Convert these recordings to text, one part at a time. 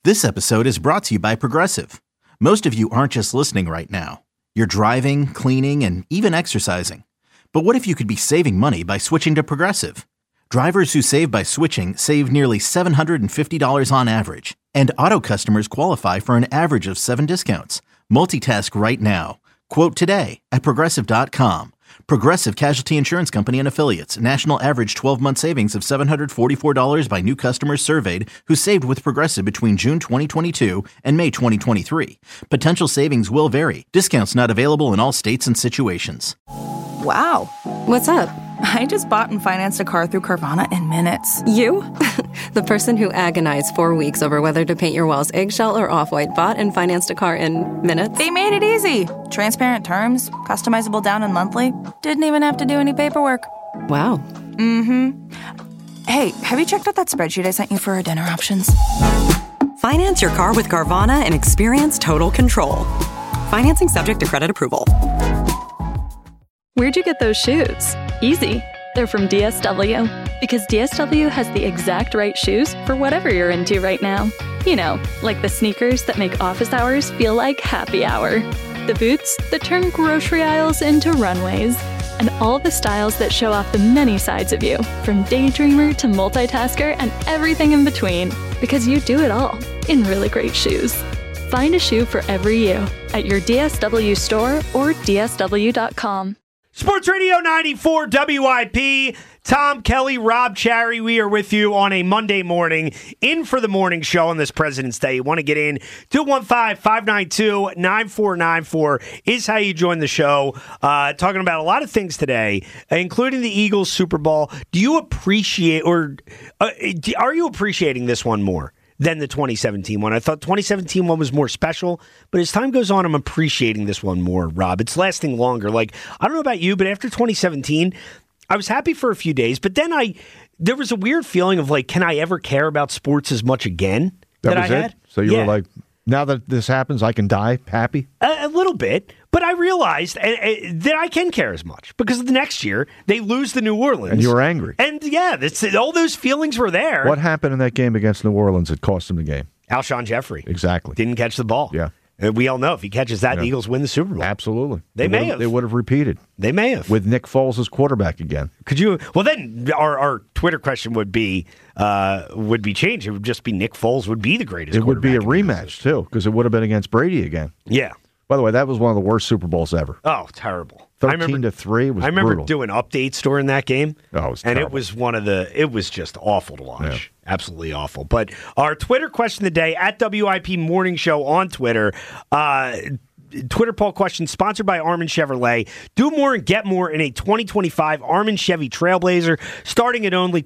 This episode is brought to you by Progressive. Most of you aren't just listening right now. You're driving, cleaning, and even exercising. But what if you could be saving money by switching to Progressive? Drivers who save by switching save nearly $750 on average. And auto customers qualify for an average of 7 discounts. Multitask right now. Quote today at Progressive.com. Progressive Casualty Insurance Company and Affiliates. National average 12-month savings of $744 by new customers surveyed who saved with Progressive between June 2022 and May 2023. Potential savings will vary. Discounts not available in all states and situations. Wow. What's up? I just bought and financed a car through Carvana in minutes. You? The person who agonized 4 weeks over whether to paint your walls eggshell or off-white bought and financed a car in minutes? They made it easy. Transparent terms, customizable down and monthly. Didn't even have to do any paperwork. Wow. Mm-hmm. Hey, have you checked out that spreadsheet I sent you for our dinner options? Finance your car with Carvana and experience total control. Financing subject to credit approval. Where'd you get those shoes? Easy. They're from DSW. Because DSW has the exact right shoes for whatever you're into right now. You know, like the sneakers that make office hours feel like happy hour. The boots that turn grocery aisles into runways. And all the styles that show off the many sides of you, from daydreamer to multitasker and everything in between. Because you do it all in really great shoes. Find a shoe for every you at your DSW store or DSW.com. Sports Radio 94 WIP. Tom Kelly, Rob Cherry, we are with you on a Monday morning, in for the morning show on this President's Day. You want to get in, 215-592-9494 is how you join the show. Talking about a lot of things today, including the Eagles Super Bowl. Do you appreciate, or are you appreciating this one more than the 2017 one? I thought 2017 one was more special, but as time goes on, I'm appreciating this one more, Rob. It's lasting longer. Like, I don't know about you, but after 2017, I was happy for a few days, but then there was a weird feeling of like, can I ever care about sports as much again that I had? So you were like, now that this happens, I can die happy? A little bit, but I realized that I can care as much because the next year they lose to New Orleans. And you were angry. And yeah, all those feelings were there. What happened in that game against New Orleans that cost them the game? Alshon Jeffrey. Exactly. Didn't catch the ball. Yeah. We all know if he catches that, the Eagles win the Super Bowl. Absolutely. They may have. They would have repeated. They may have. With Nick Foles as quarterback again. Could you? Well, then our Twitter question would be changed. It would just be Nick Foles would be the greatest quarterback. It would be a rematch, too, because it would have been against Brady again. Yeah. By the way, that was one of the worst Super Bowls ever. Oh, terrible. 13-3 was I remember brutal. doing updates during that game. Oh, it was and terrible. it was just awful to watch. Yeah. Absolutely awful. But our Twitter question of the day at WIP Morning Show on Twitter. Twitter poll question sponsored by Armin Chevrolet. Do more and get more in a 2025 Armin Chevy Trailblazer, starting at only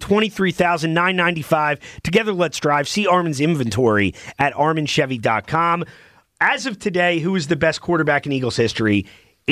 $23,995. Together, let's drive. See Armin's inventory at arminchevy.com. As of today, who is the best quarterback in Eagles history?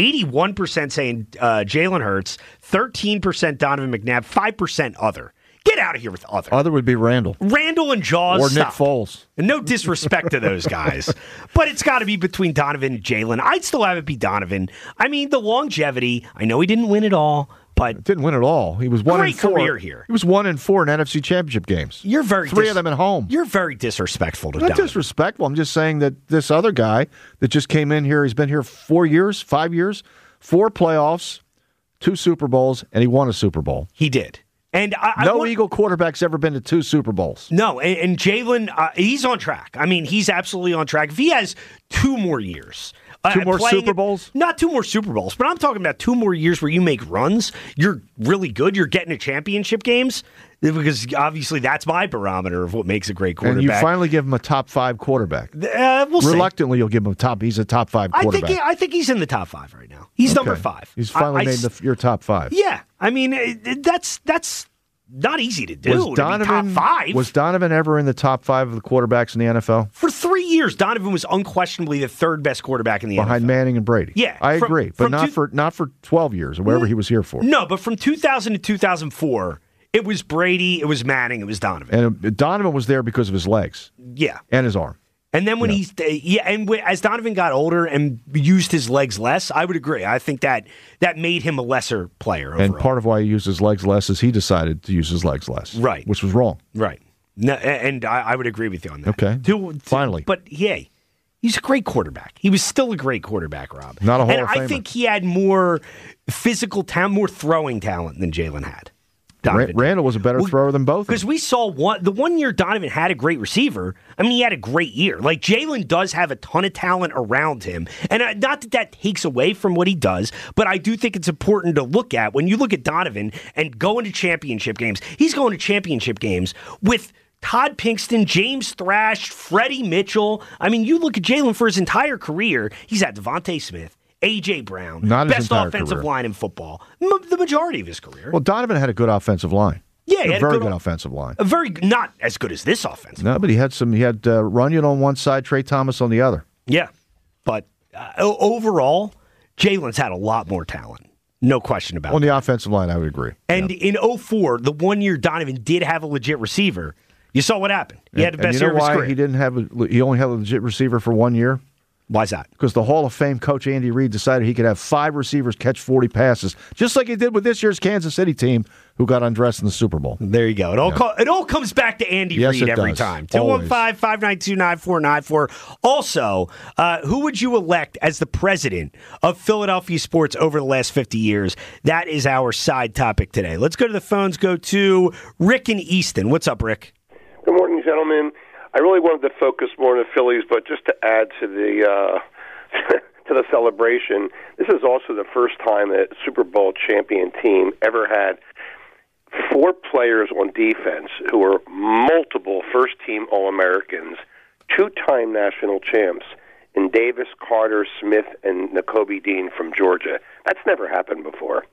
81% saying Jalen Hurts, 13% Donovan McNabb, 5% other. Get out of here with other. Other would be Randall. Randall and Jaws. Or stop. Nick Foles. And no disrespect to those guys. But it's got to be between Donovan and Jalen. I'd still have it be Donovan. I mean, the longevity. I know he didn't win it all, but didn't win it all. He was 1-4. Great career here. He was 1-4 in NFC Championship games. You're very 3 of them at home. You're very disrespectful to Not Donovan. disrespectful. I'm just saying that this other guy that just came in here, he's been here 4 years, 5 years, 4 playoffs, 2 Super Bowls, and he won a Super Bowl. He did. And no Eagle quarterback's ever been to 2 Super Bowls. No, and Jalen, he's on track. I mean, he's absolutely on track. If he has 2 more years. 2 more Super Bowls? Not 2 more Super Bowls, but I'm talking about 2 more years where you make runs. You're really good. You're getting to championship games. Because obviously that's my barometer of what makes a great quarterback. And you finally give him a top 5 quarterback. We'll see. Reluctantly, you'll give him he's a top 5 quarterback. I think he's in the top 5 right now. He's number 5. He's finally made your top 5. Yeah. I mean, that's not easy to do. Was Donovan, to be top 5. Was Donovan ever in the top 5 of the quarterbacks in the NFL? For 3 years, Donovan was unquestionably the 3rd best quarterback in the NFL. Behind Manning and Brady. Yeah. I agree. But not for 12 years or whatever he was here for. No, but from 2000 to 2004, it was Brady, it was Manning, it was Donovan. And Donovan was there because of his legs. Yeah. And his arm. And then when as Donovan got older and used his legs less, I would agree. I think that made him a lesser player overall. And part of why he used his legs less is he decided to use his legs less. Right. Which was wrong. Right. No, and I would agree with you on that. Okay. Finally. But, yeah, he's a great quarterback. He was still a great quarterback, Rob. Not a Hall and of Famer. I think he had more physical talent, more throwing talent than Jalen had. Randall was a better thrower than both. Because we saw the 1 year Donovan had a great receiver. I mean, he had a great year. Like, Jalen does have a ton of talent around him. And not that takes away from what he does, but I do think it's important to look at. When you look at Donovan and going to championship games, he's going to championship games with Todd Pinkston, James Thrash, Freddie Mitchell. I mean, you look at Jalen for his entire career, he's had Devontae Smith, A.J. Brown, Not best his offensive career. line in football, the majority of his career. Well, Donovan had a good offensive line. Yeah, he a had very good offensive line. Not as good as this offense. No, but he had Runyon on one side, Trey Thomas on the other. Yeah, but overall, Jalen's had a lot more talent. No question about it. On the offensive line, I would agree. And in 2004, the 1 year Donovan did have a legit receiver. You saw what happened. He had the best year of his career. He only had a legit receiver for 1 year? Why's that? Because the Hall of Fame coach Andy Reid decided he could have 5 receivers catch 40 passes, just like he did with this year's Kansas City team, who got undressed in the Super Bowl. There you go. It all comes back to Andy Reid every time. 215-592-9494. Also, who would you elect as the president of Philadelphia sports over the last 50 years? That is our side topic today. Let's go to the phones. Go to Rick in Easton. What's up, Rick? Good morning, gentlemen. I really wanted to focus more on the Phillies, but just to add to the to the celebration, this is also the first time that a Super Bowl champion team ever had 4 players on defense who were multiple first-team All-Americans, 2-time national champs in Davis, Carter, Smith, and Nakobe Dean from Georgia. That's never happened before.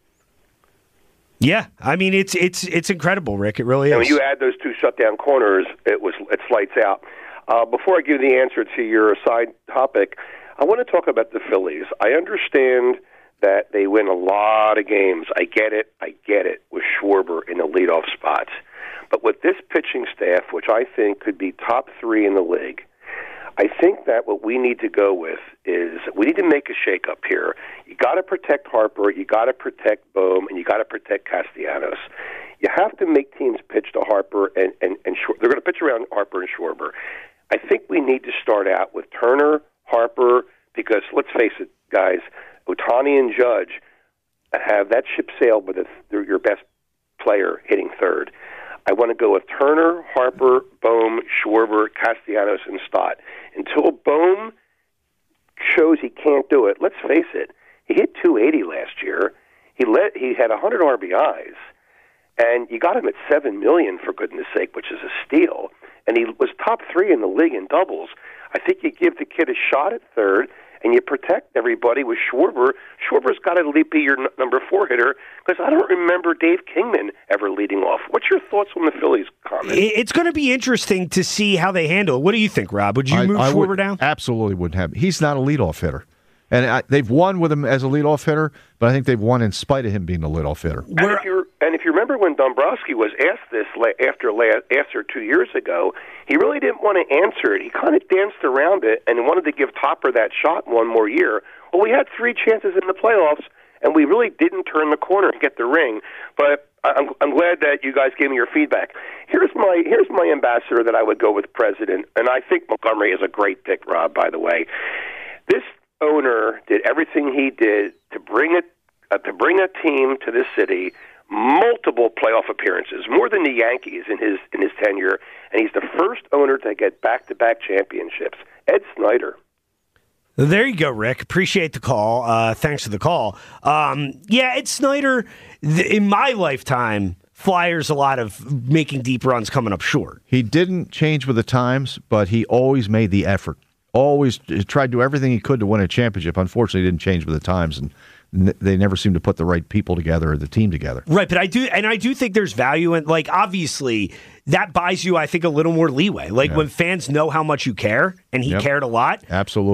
Yeah, I mean it's incredible, Rick. It really is. And when you add those 2 shutdown corners, it's lights out. Before I give the answer to your side topic, I want to talk about the Phillies. I understand that they win a lot of games. I get it with Schwarber in the leadoff spots. But with this pitching staff, which I think could be top 3 in the league, I think that what we need to go with is we need to make a shakeup here. You got to protect Harper, you got to protect Bohm, and you got to protect Castellanos. You have to make teams pitch to Harper and Schwarber. They're going to pitch around Harper and Schwarber. I think we need to start out with Turner, Harper, because let's face it, guys, Ohtani and Judge have that ship sailed with your best player hitting third. I want to go with Turner, Harper, Bohm, Schwarber, Castellanos, and Stott. Until Bohm shows he can't do it, let's face it, he hit 280 last year. He had 100 RBIs, and you got him at $7 million, for goodness sake, which is a steal. And he was top 3 in the league in doubles. I think you give the kid a shot at third, and you protect everybody with Schwarber. Schwarber's got to be your number 4 hitter, because I don't remember Dave Kingman ever leading off. What's your thoughts on the Phillies comment? It's going to be interesting to see how they handle it. What do you think, Rob? Would you move Schwarber down? Absolutely wouldn't have. He's not a leadoff hitter. And they've won with him as a leadoff hitter, but I think they've won in spite of him being a leadoff hitter. And if you remember when Dombrowski was asked this after 2 years ago, he really didn't want to answer it. He kind of danced around it and wanted to give Topper that shot one more year. Well, we had 3 chances in the playoffs, and we really didn't turn the corner and get the ring. But I'm glad that you guys gave me your feedback. Here's my ambassador that I would go with president, and I think Montgomery is a great pick, Rob, by the way. This owner did everything he did to bring a team to this city, multiple playoff appearances, more than the Yankees in his tenure, and he's the first owner to get back-to-back championships. Ed Snyder. There you go, Rick. Appreciate the call. Thanks for the call. Ed Snyder, in my lifetime, Flyers a lot of making deep runs coming up short. He didn't change with the times, but he always made the effort. Always tried to do everything he could to win a championship. Unfortunately, he didn't change with the times, and they never seem to put the right people together or the team together. Right, but I do think there's value in, like, obviously that buys you, I think, a little more leeway. Like, when fans know how much you care, and he cared a lot. Absolutely.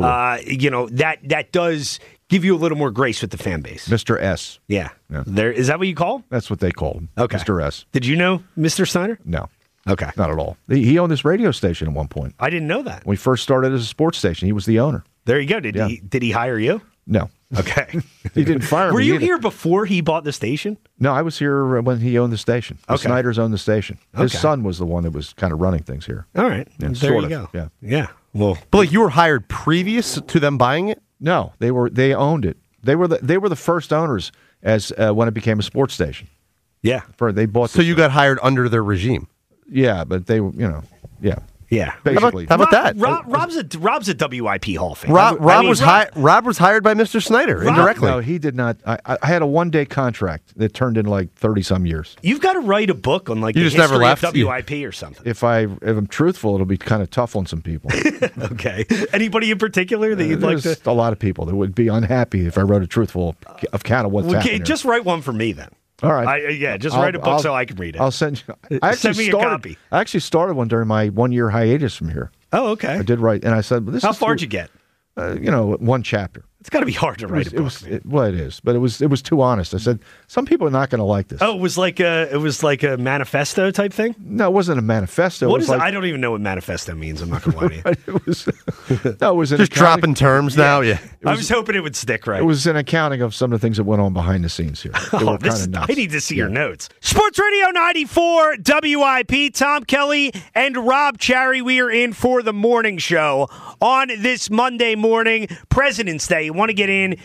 That does give you a little more grace with the fan base. Mr. S. Yeah. Is that what you call him? That's what they called him. Okay. Mr. S. Did you know Mr. Snyder? No. Okay. Not at all. He owned this radio station at one point. I didn't know that. When we first started as a sports station, he was the owner. There you go. Did he hire you? No. Okay. He didn't fire me. Were you either. here before he bought the station? No, I was here when he owned the station. The Okay. Snyder's owned the station. His Okay. son was the one that was kind of running things here. All right. Yeah, there sort you of, go. yeah. Yeah. Well, But like you were hired previous to them buying it? No, they owned it. They were the first owners as when it became a sports station. yeah. They bought. So you got hired under their regime. Yeah, but they yeah. Yeah. Basically. How about that? Rob's a WIP Hall fan. Rob was Rob- hired by Mr. Snyder indirectly. No, he did not. I had a 1-day contract that turned into like 30-some years. You've got to write a book on like You the just never history of left? WIP or something. If I'm truthful, it'll be kind of tough on some people. Okay. Anybody in particular that you'd like There's to? a lot of people that would be unhappy if I wrote a truthful account of what's Okay, happening. just write one for me then. All right. Just write a book so I can read it. I'll send you. I actually Send me a started, copy. I actually started one during my 1-year hiatus from here. Oh, okay. I did write, and I said, "This How is far'd you get? one chapter." It's got to be hard to write a book. It is, but it was too honest. I said some people are not going to like this. Oh, it was like a manifesto type thing. No, it wasn't a manifesto. What it was is like, I don't even know what manifesto means. I'm not going to lie to you. It was no, it was an Just accounting- dropping terms now. Yeah. I was hoping it would stick right. It was an accounting of some of the things that went on behind the scenes here. They were kind of nuts. I need to see your notes. Sports Radio 94 WIP. Tom Kelly and Rob Cherry. We are in for the morning show on this Monday morning, President's Day. You want to get in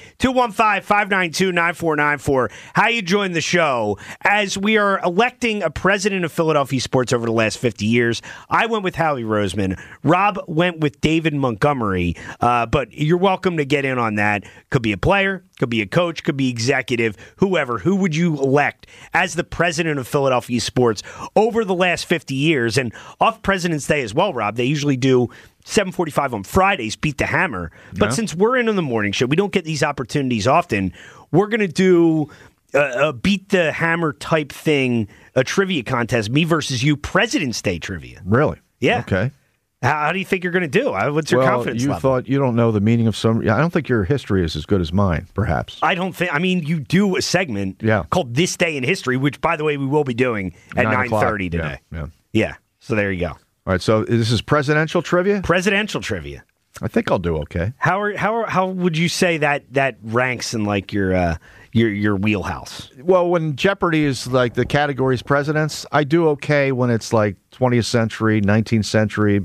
215-592-9494. How you join the show as we are electing a president of Philadelphia sports over the last 50 years. I went with Howie Roseman. Rob went with David Montgomery. But you're welcome to get in on that. Could be a player, could be a coach, could be executive, whoever. Who would you elect as the president of Philadelphia sports over the last 50 years? And off President's Day as well, Rob, they usually do 7:45 on Fridays, Beat the Hammer. But since we're in on the morning show, we don't get these opportunities often. We're going to do a Beat the Hammer type thing, a trivia contest, me versus you, President's Day trivia. Really? Yeah. Okay. How do you think you're going to do? What's your confidence you level? thought you don't know the meaning of some. I don't think your history is as good as mine, perhaps. I don't think. I mean, you do a segment called This Day in History, which, by the way, we will be doing at 9:30 today. Yeah. So there you go. All right. So this is presidential trivia. Presidential trivia. I think I'll do okay. How would you say that ranks in like your wheelhouse? Well, when Jeopardy is like the categories presidents, I do okay when it's like 20th century, 19th century,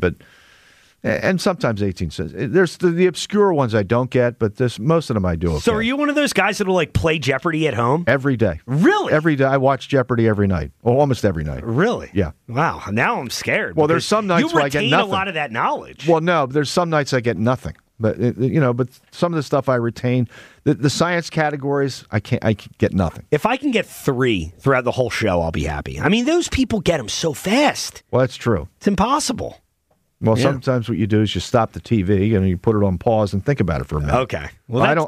and sometimes 18th century. There's the obscure ones I don't get, but most of them I do okay. So are you one of those guys that'll like play Jeopardy at home? Every day. Really? Every day. I watch Jeopardy every night. Well, almost every night. Really? Yeah. Wow. Now I'm scared. Well, there's some nights where I get you nothing. retain a lot of that knowledge. Well, no, there's some nights I get nothing. But but some of the stuff I retain, the science categories, I get nothing. If I can get 3 throughout the whole show, I'll be happy. I mean, those people get them so fast. Well, that's true. It's impossible. Well, sometimes what you do is you stop the TV and you put it on pause and think about it for a minute. Okay. Well, that's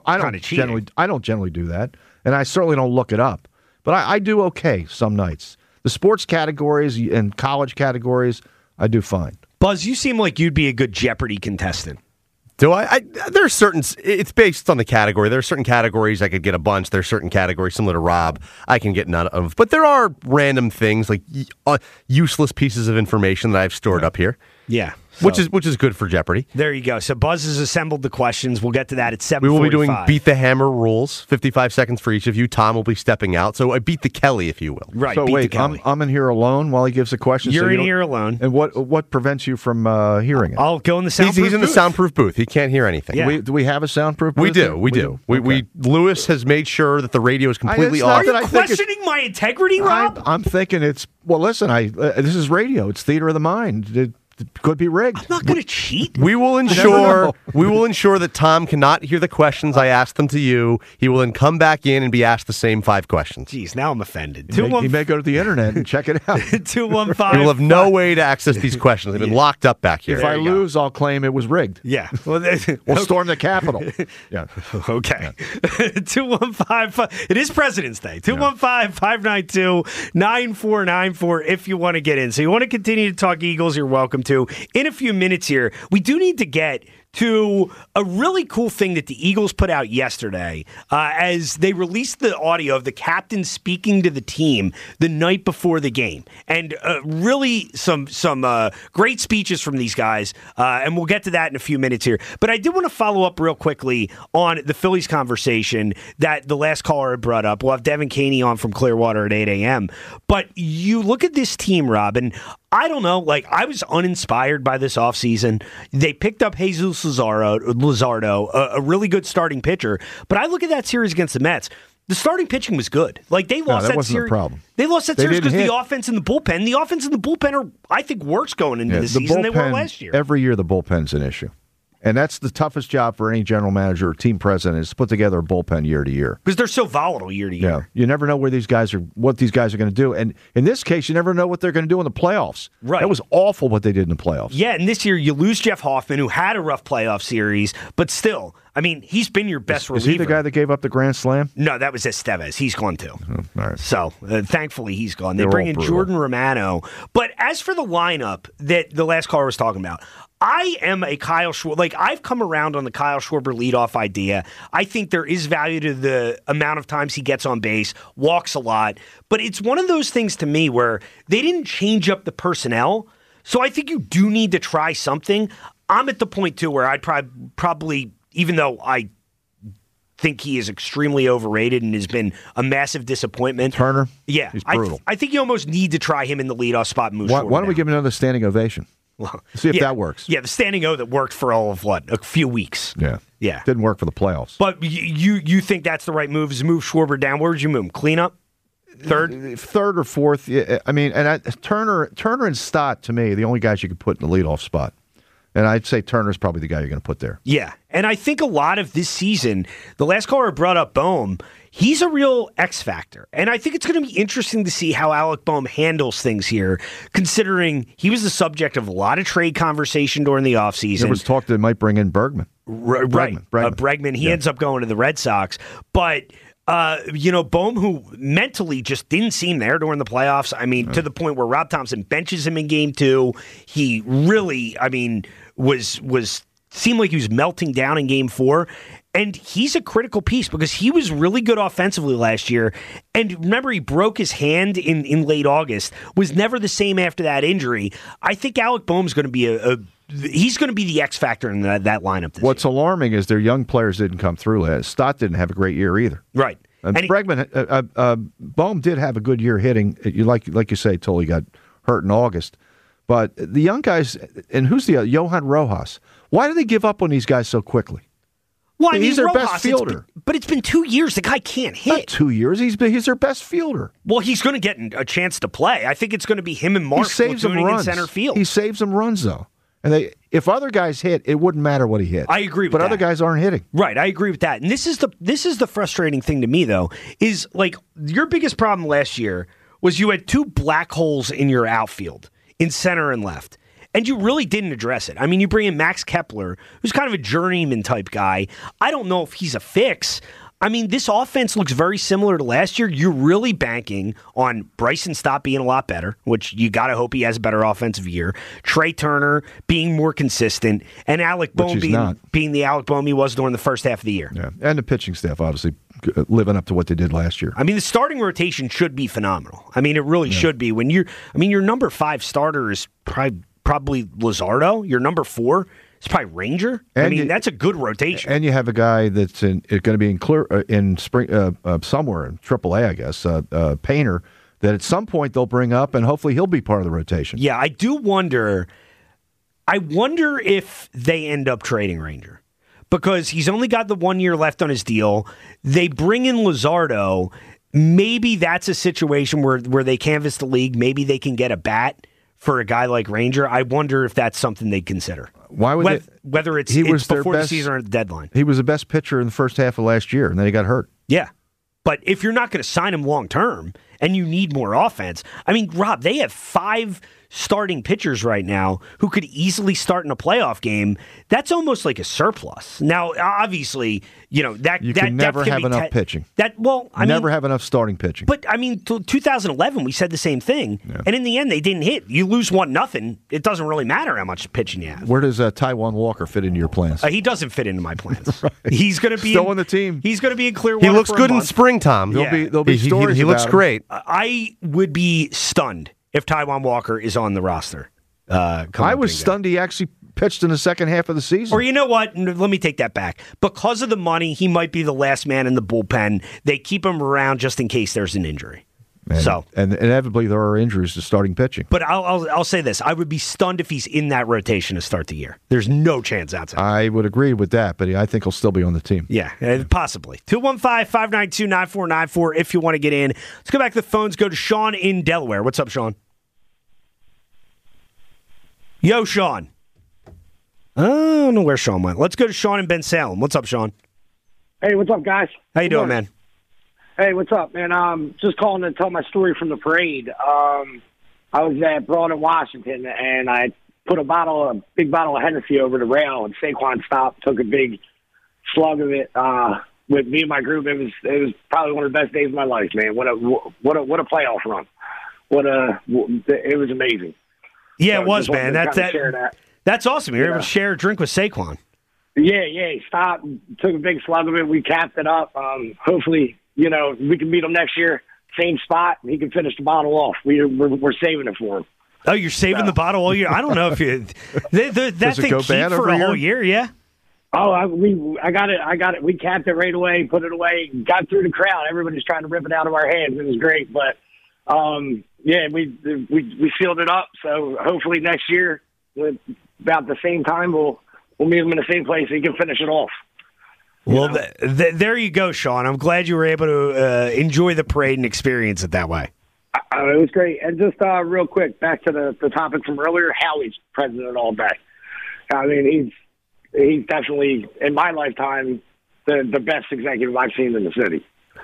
I don't generally do that, and I certainly don't look it up. But I do okay some nights. The sports categories and college categories, I do fine. Buzz, you seem like you'd be a good Jeopardy contestant. Do I? There are certain. It's based on the category. There are certain categories I could get a bunch. There are certain categories similar to Rob I can get none of. But there are random things like useless pieces of information that I've stored up here. Yeah. Which is good for Jeopardy. There you go. So Buzz has assembled the questions. We'll get to that at 7:45. We will be doing Beat the Hammer rules, 55 seconds for each of you. Tom will be stepping out. So I beat the Kelly, if you will. Right. So beat wait, the Kelly. I'm in here alone while he gives the questions. You're in here alone. And what prevents you from hearing it? I'll go in the soundproof He's in the soundproof booth. He can't hear anything. Yeah. Do we have a soundproof booth? We do. We do. Lewis has made sure that the radio is completely off. Are you questioning my integrity, Rob? I'm thinking listen, this is radio. It's theater of the mind. It could be rigged. I'm not going to cheat. We will ensure that Tom cannot hear the questions I asked them to you. He will then come back in and be asked the same 5 questions. Jeez, now I'm offended. He may go to the internet and check it out. 215. We will have no way to access these questions. They've been locked up back here. If I lose, I'll claim it was rigged. Yeah. Well, we'll storm the Capitol. Yeah. Okay. 215. It is President's Day. 215-592-9494 if you want to get in. So you want to continue to talk Eagles, you're welcome to. In a few minutes here, we do need to get to a really cool thing that the Eagles put out yesterday as they released the audio of the captain speaking to the team the night before the game. And really some great speeches from these guys, and we'll get to that in a few minutes here. But I did want to follow up real quickly on the Phillies conversation that the last caller had brought up. We'll have Devin Caney on from Clearwater at 8 a.m. But you look at this team, Rob, and I don't know, I was uninspired by this offseason. They picked up Jesus Luzardo, a really good starting pitcher. But I look at that series against the Mets. The starting pitching was good. They lost that series. Problem. They lost that series because the offense and the bullpen. The offense and the bullpen are, I think, worse going into the season than they were last year. Every year, the bullpen's an issue. And that's the toughest job for any general manager or team president is to put together a bullpen year to year. Because they're so volatile year to year. Yeah. You never know what these guys are going to do. And in this case, you never know what they're going to do in the playoffs. Right. That was awful what they did in the playoffs. Yeah, and this year you lose Jeff Hoffman, who had a rough playoff series, but still, he's been your best reliever. Is he the guy that gave up the grand slam? No, that was Estevez. He's gone too. Oh, all right. So, thankfully, he's gone. They bring in Jordan Romano. But as for the lineup that the last caller was talking about, I am a Kyle Schwarber. I've come around on the Kyle Schwarber leadoff idea. I think there is value to the amount of times he gets on base, walks a lot. But it's one of those things to me where they didn't change up the personnel. So I think you do need to try something. I'm at the point, too, where I'd probably, even though I think he is extremely overrated and has been a massive disappointment. Turner? Yeah. He's brutal. I think you almost need to try him in the leadoff spot and move Schwarber Why don't we down. give him another standing ovation? Well, see if that works. Yeah, the standing O that worked for all of a few weeks. Yeah. Didn't work for the playoffs. But you think that's the right move? Is move Schwarber down? Where would you move him? Cleanup? Third or fourth. Yeah, Turner and Stott to me, the only guys you could put in the leadoff spot. And I'd say Turner's probably the guy you're going to put there. Yeah, and I think a lot of this season, the last caller brought up Bohm. He's a real X factor, and I think it's going to be interesting to see how Alec Bohm handles things here, considering he was the subject of a lot of trade conversation during the offseason. There was talk that they might bring in Bregman. Bregman. He ends up going to the Red Sox, but Bohm, who mentally just didn't seem there during the playoffs. To the point where Rob Thompson benches him in Game 2. He really, was seemed like he was melting down in Game 4. And he's a critical piece because he was really good offensively last year. And remember, he broke his hand in late August, was never the same after that injury. I think Alec Bohm's going to be he's going to be the X factor in that lineup. What's alarming is their young players didn't come through. Stott didn't have a great year either. Right. And Bregman, Bohm did have a good year hitting. Like you say, till he got hurt in August. But the young guys, and who's the other? Johan Rojas. Why do they give up on these guys so quickly? Well, he's their best fielder. But it's been 2 years. The guy can't hit. Not 2 years. He's their best fielder. Well, he's going to get a chance to play. I think it's going to be him and Mark platooning in center field. He saves them runs, though. And if other guys hit, it wouldn't matter what he hit. I agree with that. But other guys aren't hitting. Right, I agree with that. And this is the frustrating thing to me, though, is your biggest problem last year was you had two black holes in your outfield, in center and left. And you really didn't address it. You bring in Max Kepler, who's kind of a journeyman type guy. I don't know if he's a fix. This offense looks very similar to last year. You're really banking on Bryson Stott being a lot better, which you got to hope he has a better offensive year. Trey Turner being more consistent, and Alec Bohm being the Alec Bohm he was during the first half of the year. Yeah, and the pitching staff, obviously, living up to what they did last year. The starting rotation should be phenomenal. It really should be. When your number 5 starter is probably Luzardo. Your number 4 is probably Ranger. That's a good rotation. And you have a guy that's going to be in spring somewhere in AAA, I guess, Painter, that at some point they'll bring up, and hopefully he'll be part of the rotation. Yeah, I do wonder. I wonder if they end up trading Ranger because he's only got the 1 year left on his deal. They bring in Luzardo. Maybe that's a situation where they canvass the league. Maybe they can get a bat for a guy like Ranger. I wonder if that's something they'd consider. Why would whether it's before the season or at the deadline. He was the best pitcher in the first half of last year, and then he got hurt. Yeah. But if you're not going to sign him long term and you need more offense, Rob, they have 5 starting pitchers right now who could easily start in a playoff game, that's almost like a surplus. Now, obviously, that you can never have enough pitching. Never have enough starting pitching. But 2011, we said the same thing, and in the end, they didn't hit. You lose 1-0. It doesn't really matter how much pitching you have. Where does Taijuan Walker fit into your plans? He doesn't fit into my plans. Right. He's going to be still on the team. He's going to be in Clearwater. He looks good in spring, Tom. There'll be stories. He looks about great. I would be stunned if Taijuan Walker is on the roster. I was stunned he actually pitched in the second half of the season. Or you know what? Let me take that back. Because of the money, he might be the last man in the bullpen. They keep him around just in case there's an injury. And inevitably there are injuries to starting pitching. But I'll say this: I would be stunned if he's in that rotation to start the year. There's no chance outside. I would agree with that, but I think he'll still be on the team. Yeah, possibly. 215-592-9494 if you want to get in. Let's go back to the phones. Go to Sean in Delaware. What's up, Sean? Yo, Sean. I don't know where Sean went. Let's go to Sean in Ben Salem. What's up, Sean? Hey, what's up, guys? How you doing, man? Hey, what's up, man? Just calling to tell my story from the parade. I was at Broad in Washington, and I put a big bottle of Hennessy over the rail, and Saquon stopped, took a big slug of it with me and my group. It was probably one of the best days of my life, man. What a playoff run! It was amazing. Yeah, it was, man. That's awesome. You're able to share a drink with Saquon. Yeah, he stopped, took a big slug of it. We capped it up. Hopefully, we can meet him next year, same spot, and he can finish the bottle off. We're saving it for him. Oh, you're saving the bottle all year? I don't know if you that thing keep for a whole year, yeah? Oh, I got it. We capped it right away, put it away, got through the crowd. Everybody's trying to rip it out of our hands. It was great, but we sealed it up. So hopefully next year, about the same time, we'll meet him in the same place. So he can finish it off. Well, there you go, Sean. I'm glad you were able to enjoy the parade and experience it that way. It was great. And just real quick, back to the topic from earlier, Howie's president all day. I mean, he's definitely, in my lifetime, the best executive I've seen in the city.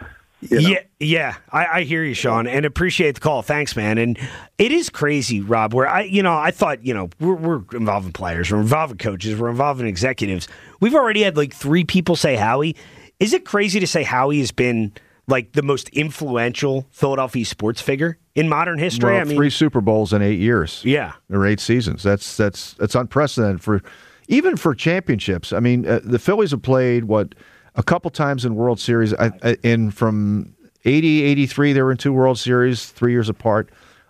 Yeah, I hear you, Sean, and appreciate the call. Thanks, man. And it is crazy, Rob, where I thought, we're involving players, we're involving coaches, we're involving executives. We've already had 3 people say Howie. Is it crazy to say Howie has been the most influential Philadelphia sports figure in modern history? Well, 3 Super Bowls in 8 years. Yeah, or 8 seasons. That's unprecedented even for championships. I mean, the Phillies have played a couple times in World Series. From 80, 83, they were in 2 World Series, 3 years apart.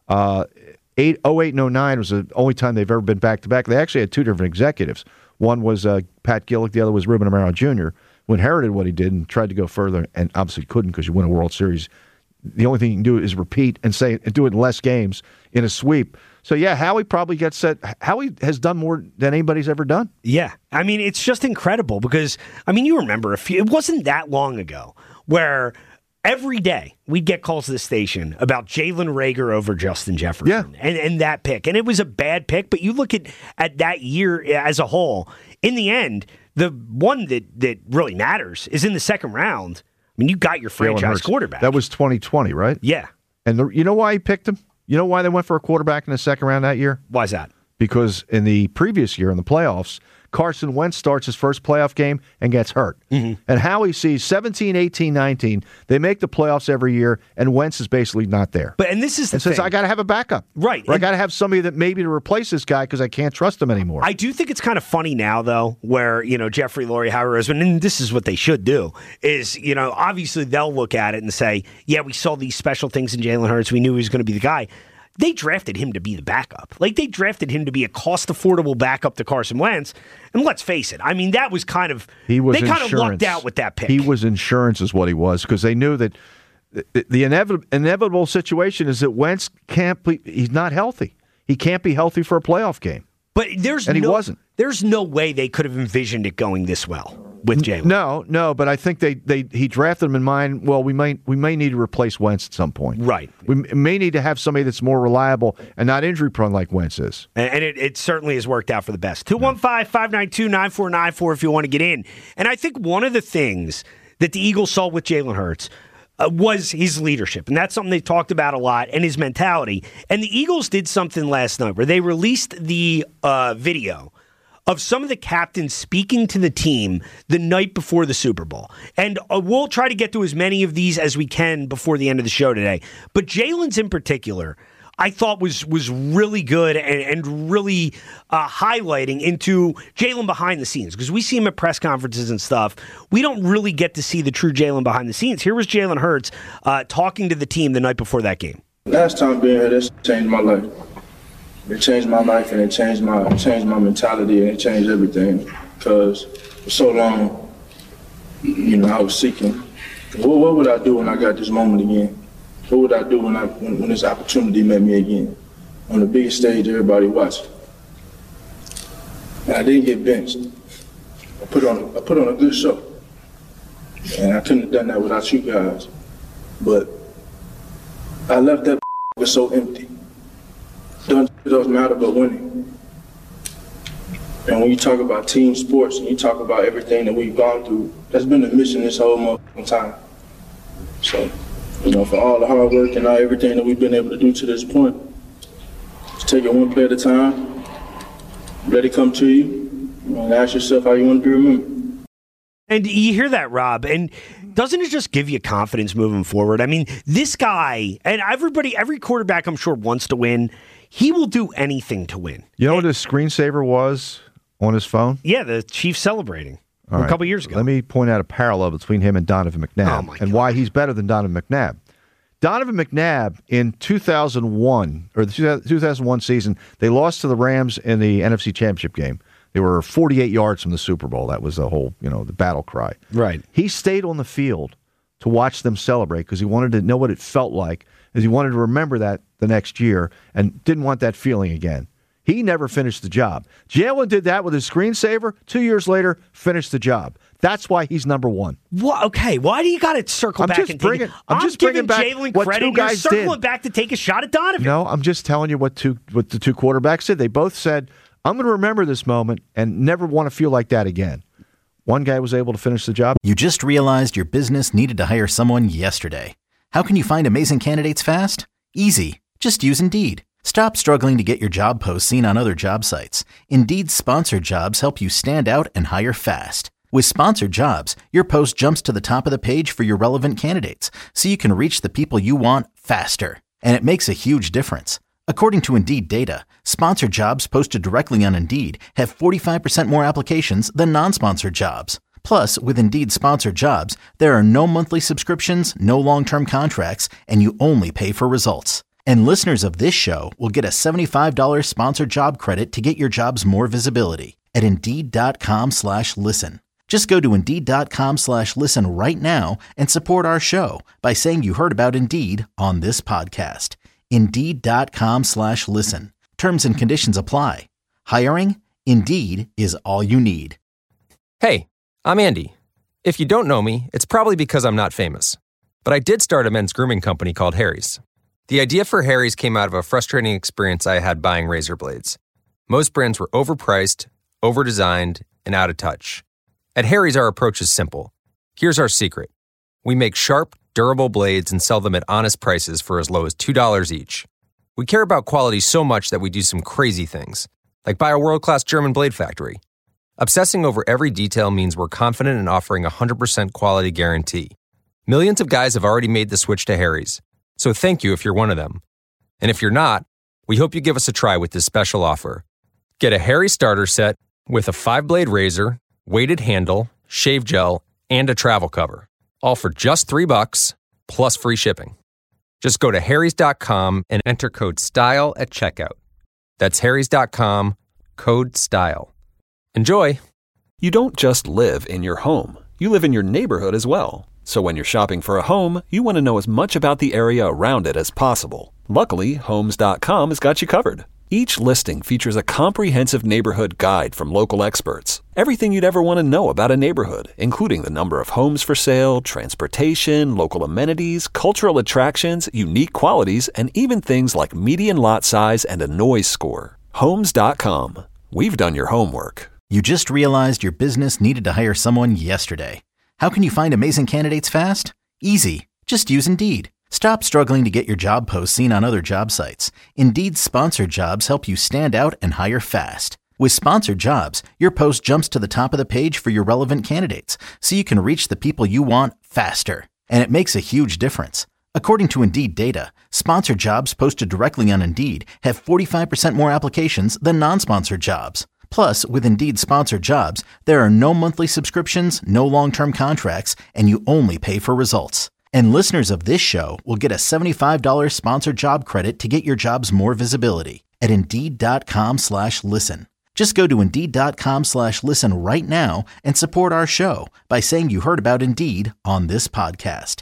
08 and 09 was the only time they've ever been back-to-back. They actually had 2 different executives. One was Pat Gillick, the other was Ruben Amaro Jr., who inherited what he did and tried to go further, and obviously couldn't because you win a World Series. The only thing you can do is repeat and do it in less games in a sweep. So, yeah, Howie probably gets set. Howie has done more than anybody's ever done. Yeah. I mean, it's just incredible because, you remember, it wasn't that long ago where every day we'd get calls to the station about Jalen Reagor over Justin Jefferson and that pick. And it was a bad pick, but you look at that year as a whole, in the end, the one that really matters is in the second round. You got your franchise quarterback. That was 2020, right? Yeah. And you know why he picked him? You know why they went for a quarterback in the second round that year? Why is that? Because in the previous year, in the playoffs, Carson Wentz starts his first playoff game and gets hurt. Mm-hmm. And Howie sees 17, 18, 19. They make the playoffs every year, and Wentz is basically not there. And this is the thing. Says, I got to have a backup. Right. Or I got to have somebody that maybe to replace this guy because I can't trust him anymore. I do think it's kind of funny now, though, where, Jeffrey Lurie, Howie Roseman, and this is what they should do, is, obviously they'll look at it and say, yeah, we saw these special things in Jalen Hurts. We knew he was going to be the guy. They drafted him to be the backup. They drafted him to be a cost-affordable backup to Carson Wentz. And let's face it, that was kind of... They kind of lucked out with that pick. He was insurance is what he was, because they knew that the inevitable situation is that Wentz he's not healthy. He can't be healthy for a playoff game. But he wasn't. There's no way they could have envisioned it going this well with Jalen. No, but I think he drafted him in mind. Well, we may need to replace Wentz at some point. Right. We may need to have somebody that's more reliable and not injury prone like Wentz is. And it certainly has worked out for the best. 215-592-9494 if you want to get in. And I think one of the things that the Eagles saw with Jalen Hurts, was his leadership. And that's something they talked about a lot, and his mentality. And the Eagles did something last night where they released the video of some of the captains speaking to the team the night before the Super Bowl. And we'll try to get to as many of these as we can before the end of the show today. But Jalen's in particular, I thought was really good and really highlighting into Jalen behind the scenes, because we see him at press conferences and stuff. We don't really get to see the true Jalen behind the scenes. Here was Jalen Hurts talking to the team the night before that game. Last time being here, this changed my life. It changed my life, and it changed my mentality, and it changed everything. Because for so long, I was seeking. What would I do when I got this moment again? What would I do when this opportunity met me again? On the biggest stage, everybody watching. And I didn't get benched. I put on a good show. And I couldn't have done that without you guys. But I left that so empty. Doesn't matter but winning. And when you talk about team sports and you talk about everything that we've gone through, that's been the mission this whole motherfucking time. So, for all the hard work and everything that we've been able to do to this point, just take it one play at a time, let it come to you, and ask yourself how you want to be remembered. And you hear that, Rob, and doesn't it just give you confidence moving forward? I mean, this guy, and every quarterback I'm sure wants to win. He will do anything to win. You know what his screensaver was on his phone? Yeah, the Chiefs celebrating a couple years ago. Let me point out a parallel between him and Donovan McNabb and why he's better than Donovan McNabb. Donovan McNabb in 2001, or the 2001 season, they lost to the Rams in the NFC Championship game. They were 48 yards from the Super Bowl. That was the whole, the battle cry. Right. He stayed on the field to watch them celebrate because he wanted to know what it felt like, as he wanted to remember that the next year and didn't want that feeling again. He never finished the job. Jalen did that with his screensaver. 2 years later, finished the job. That's why he's number one. What? Okay, why do you got to circle back and take it? I'm just giving Jalen credit. You're circling back to take a shot at Donovan. No, I'm just telling you what the two quarterbacks said. They both said, I'm going to remember this moment and never want to feel like that again. One guy was able to finish the job. You just realized your business needed to hire someone yesterday. How can you find amazing candidates fast? Easy. Just use Indeed. Stop struggling to get your job posts seen on other job sites. Indeed's sponsored jobs help you stand out and hire fast. With sponsored jobs, your post jumps to the top of the page for your relevant candidates, so you can reach the people you want faster. And it makes a huge difference. According to Indeed data, sponsored jobs posted directly on Indeed have 45% more applications than non-sponsored jobs. Plus, with Indeed sponsored jobs, there are no monthly subscriptions, no long-term contracts, and you only pay for results. And listeners of this show will get a $75 sponsored job credit to get your jobs more visibility at Indeed.com/listen. Just go to Indeed.com/listen right now and support our show by saying you heard about Indeed on this podcast. Indeed.com/listen. Terms and conditions apply. Hiring? Indeed is all you need. Hey, I'm Andy. If you don't know me, it's probably because I'm not famous. But I did start a men's grooming company called Harry's. The idea for Harry's came out of a frustrating experience I had buying razor blades. Most brands were overpriced, overdesigned, and out of touch. At Harry's, our approach is simple. Here's our secret. We make sharp, durable blades and sell them at honest prices for as low as $2 each. We care about quality so much that we do some crazy things, like buy a world-class German blade factory. Obsessing over every detail means we're confident in offering a 100% quality guarantee. Millions of guys have already made the switch to Harry's, so thank you if you're one of them. And if you're not, we hope you give us a try with this special offer. Get a Harry's starter set with a 5-blade razor, weighted handle, shave gel, and a travel cover, all for just $3 plus free shipping. Just go to harrys.com and enter code STYLE at checkout. That's harrys.com, code STYLE. Enjoy! You don't just live in your home. You live in your neighborhood as well. So when you're shopping for a home, you want to know as much about the area around it as possible. Luckily, Homes.com has got you covered. Each listing features a comprehensive neighborhood guide from local experts. Everything you'd ever want to know about a neighborhood, including the number of homes for sale, transportation, local amenities, cultural attractions, unique qualities, and even things like median lot size and a noise score. Homes.com. We've done your homework. You just realized your business needed to hire someone yesterday. How can you find amazing candidates fast? Easy. Just use Indeed. Stop struggling to get your job posts seen on other job sites. Indeed's sponsored jobs help you stand out and hire fast. With sponsored jobs, your post jumps to the top of the page for your relevant candidates, so you can reach the people you want faster. And it makes a huge difference. According to Indeed data, sponsored jobs posted directly on Indeed have 45% more applications than non-sponsored jobs. Plus, with Indeed sponsored jobs, there are no monthly subscriptions, no long-term contracts, and you only pay for results. And listeners of this show will get a $75 sponsored job credit to get your jobs more visibility at Indeed.com/listen. Just go to Indeed.com/listen right now and support our show by saying you heard about Indeed on this podcast.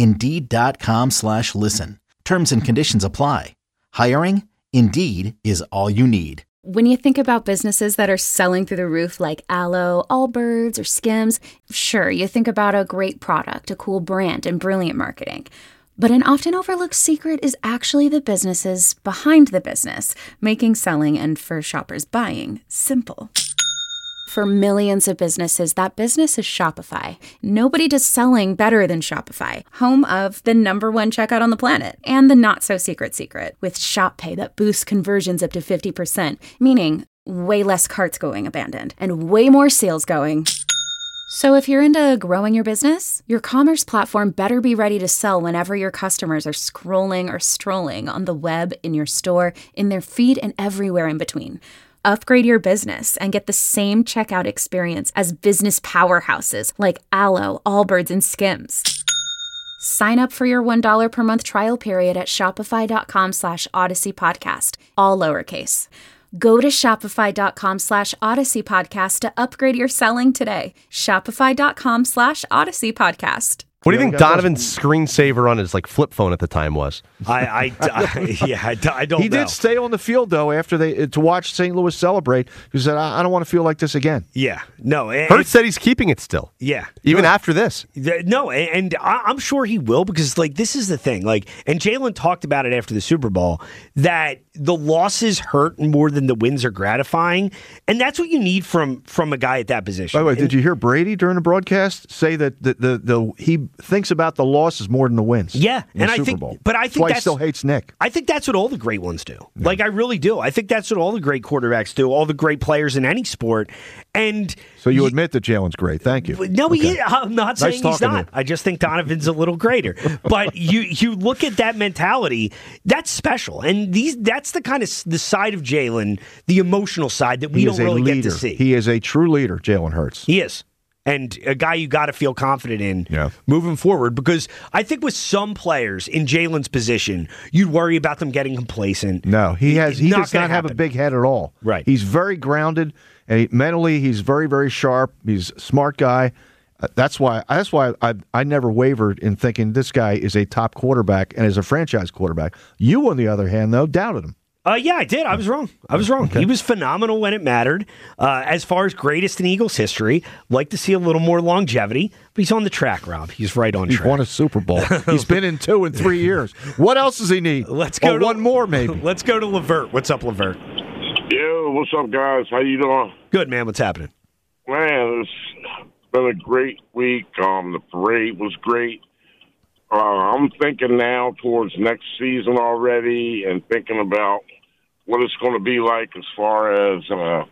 Indeed.com/listen. Terms and conditions apply. Hiring? Indeed is all you need. When you think about businesses that are selling through the roof like Aloe, Allbirds, or Skims, sure, you think about a great product, a cool brand, and brilliant marketing. But an often overlooked secret is actually the businesses behind the business, making selling and, for shoppers, buying simple. For millions of businesses, that business is Shopify. Nobody does selling better than Shopify, home of the #1 checkout on the planet and the not-so-secret secret with Shop Pay that boosts conversions up to 50%, meaning way less carts going abandoned and way more sales going. So if you're into growing your business, your commerce platform better be ready to sell whenever your customers are scrolling or strolling on the web, in your store, in their feed, and everywhere in between. Upgrade your business and get the same checkout experience as business powerhouses like Aloe, Allbirds, and Skims. Sign up for your $1 per month trial period at shopify.com/Odyssey Podcast, all lowercase. Go to shopify.com/Odyssey Podcast to upgrade your selling today. Shopify.com/Odyssey Podcast. What do you think Donovan's screensaver on his flip phone at the time was? I don't know. He did stay on the field though after to watch St. Louis celebrate. He said, "I don't want to feel like this again." Yeah, no. Hurts said he's keeping it still. Yeah, even after this. No, and I'm sure he will because this is the thing. And Jalen talked about it after the Super Bowl that the losses hurt more than the wins are gratifying, and that's what you need from a guy at that position. By the way, did you hear Brady during the broadcast say that he thinks about the losses more than the wins? Yeah, and I think, but I think he still hates Nick. I think that's what all the great ones do. Yeah. I really do. I think that's what all the great quarterbacks do. All the great players in any sport. And so you admit that Jalen's great. Thank you. No, okay. I'm not saying he's not. I just think Donovan's a little greater. But you look at that mentality. That's special, and that's the kind of the side of Jalen, the emotional side that we don't really get to see. He is a true leader, Jalen Hurts. He is. And a guy you got to feel confident in moving forward, because I think with some players in Jalen's position, you'd worry about them getting complacent. No, he does not have a big head at all. Right. He's very grounded, and mentally he's very, very sharp. He's a smart guy. That's why I never wavered in thinking this guy is a top quarterback and is a franchise quarterback. You, on the other hand, though, doubted him. Yeah, I did. I was wrong. Okay. He was phenomenal when it mattered. As far as greatest in Eagles history, like to see a little more longevity, but he's on the track, Rob. He's right on track. He won a Super Bowl. He's been in 2 in 3 years. What else does he need? Let's go one more, maybe. Let's go to Levert. What's up, Levert? Yo, what's up, guys? How you doing? Good, man. What's happening? Man, it's been a great week. The parade was great. I'm thinking now towards next season already and thinking about what it's going to be like as far as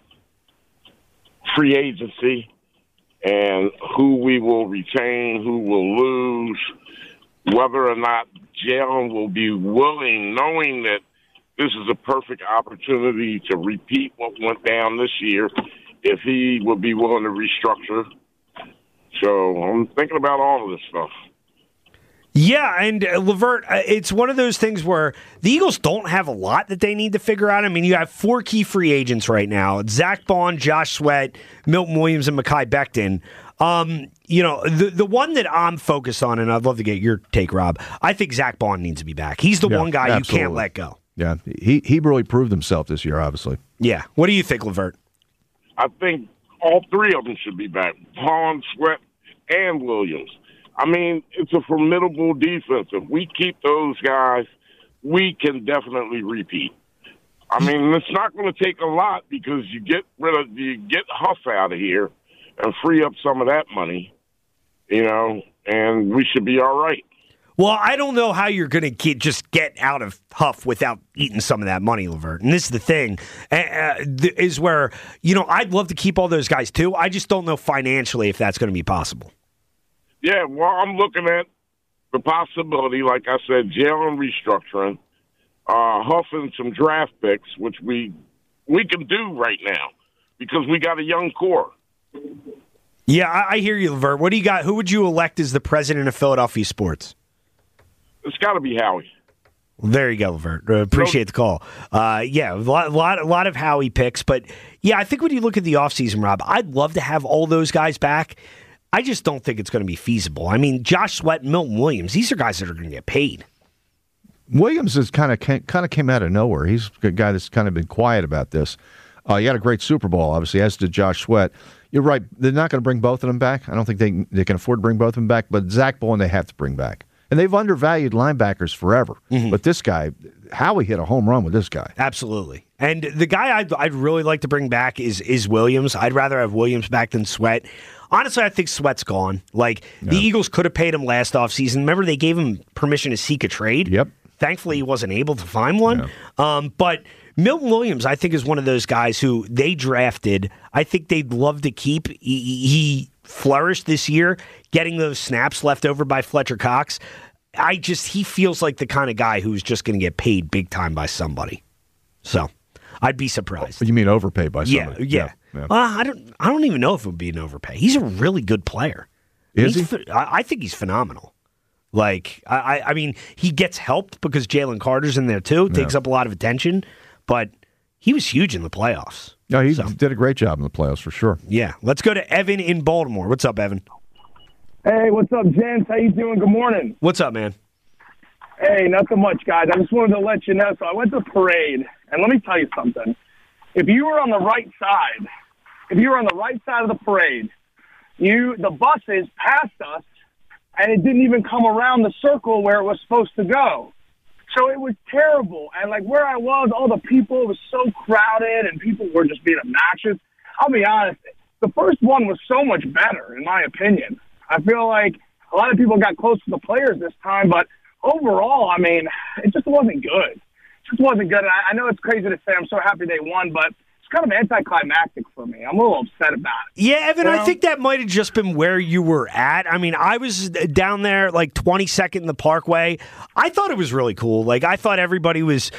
free agency and who we will retain, who will lose, whether or not Jalen will be willing, knowing that this is a perfect opportunity to repeat what went down this year, if he would be willing to restructure. So I'm thinking about all of this stuff. Yeah, and Levert, it's one of those things where the Eagles don't have a lot that they need to figure out. I mean, you have 4 key free agents right now. It's Zach Bond, Josh Sweat, Milton Williams, and Mekhi Becton. The one that I'm focused on, and I'd love to get your take, Rob, I think Zach Bond needs to be back. He's the one guy absolutely. You can't let go. Yeah, he really proved himself this year, obviously. Yeah. What do you think, Levert? I think all 3 of them should be back, Bond, Sweat, and Williams. I mean, it's a formidable defense. If we keep those guys, we can definitely repeat. I mean, it's not going to take a lot because you get Huff out of here and free up some of that money, and we should be all right. Well, I don't know how you're going to just get out of Huff without eating some of that money, Levert. And this is the thing, is where, I'd love to keep all those guys too. I just don't know financially if that's going to be possible. Yeah, well, I'm looking at the possibility, like I said, Jalen restructuring, Huff and some draft picks, which we can do right now because we got a young core. Yeah, I hear you, Levert. What do you got? Who would you elect as the president of Philadelphia sports? It's got to be Howie. Well, there you go, Levert. Appreciate the call. Yeah, a lot of Howie picks. But, yeah, I think when you look at the offseason, Rob, I'd love to have all those guys back. I just don't think it's going to be feasible. I mean, Josh Sweat, Milton Williams, these are guys that are going to get paid. Williams is kind of came out of nowhere. He's a guy that's kind of been quiet about this. He had a great Super Bowl, obviously, as did Josh Sweat. You're right. They're not going to bring both of them back. I don't think they can afford to bring both of them back. But Zach Bowen, they have to bring back. And they've undervalued linebackers forever. Mm-hmm. But this guy, Howie hit a home run with this guy. Absolutely. And the guy I'd really like to bring back is Williams. I'd rather have Williams back than Sweat. Honestly, I think Sweat's gone. The Eagles could have paid him last offseason. Remember, they gave him permission to seek a trade? Yep. Thankfully, he wasn't able to find one. Yeah. But Milton Williams, I think, is one of those guys who they drafted. I think they'd love to keep. He flourished this year, getting those snaps left over by Fletcher Cox. He feels like the kind of guy who's just going to get paid big time by somebody. So I'd be surprised. You mean overpaid by somebody? Yeah. I don't even know if it would be an overpay. He's a really good player. Is he? I think he's phenomenal. I mean, he gets helped because Jalen Carter's in there too. Takes up a lot of attention, but he was huge in the playoffs. No, he did a great job in the playoffs for sure. Yeah. Let's go to Evan in Baltimore. What's up, Evan? Hey, what's up, gents? How you doing? Good morning. What's up, man? Hey, nothing much, guys. I just wanted to let you know. So I went to the parade, and let me tell you something. If you were on the right side of the parade, the buses passed us, and it didn't even come around the circle where it was supposed to go. So it was terrible. And, where I was, all the people, it was so crowded, and people were just being obnoxious. I'll be honest, the first one was so much better, in my opinion. I feel like a lot of people got close to the players this time, but overall, I mean, it just wasn't good. It just wasn't good. And I know it's crazy to say I'm so happy they won, but it's kind of anticlimactic for me. I'm a little upset about it. Yeah, Evan, I think that might have just been where you were at. I mean, I was down there 22nd in the Parkway. I thought it was really cool. I thought everybody was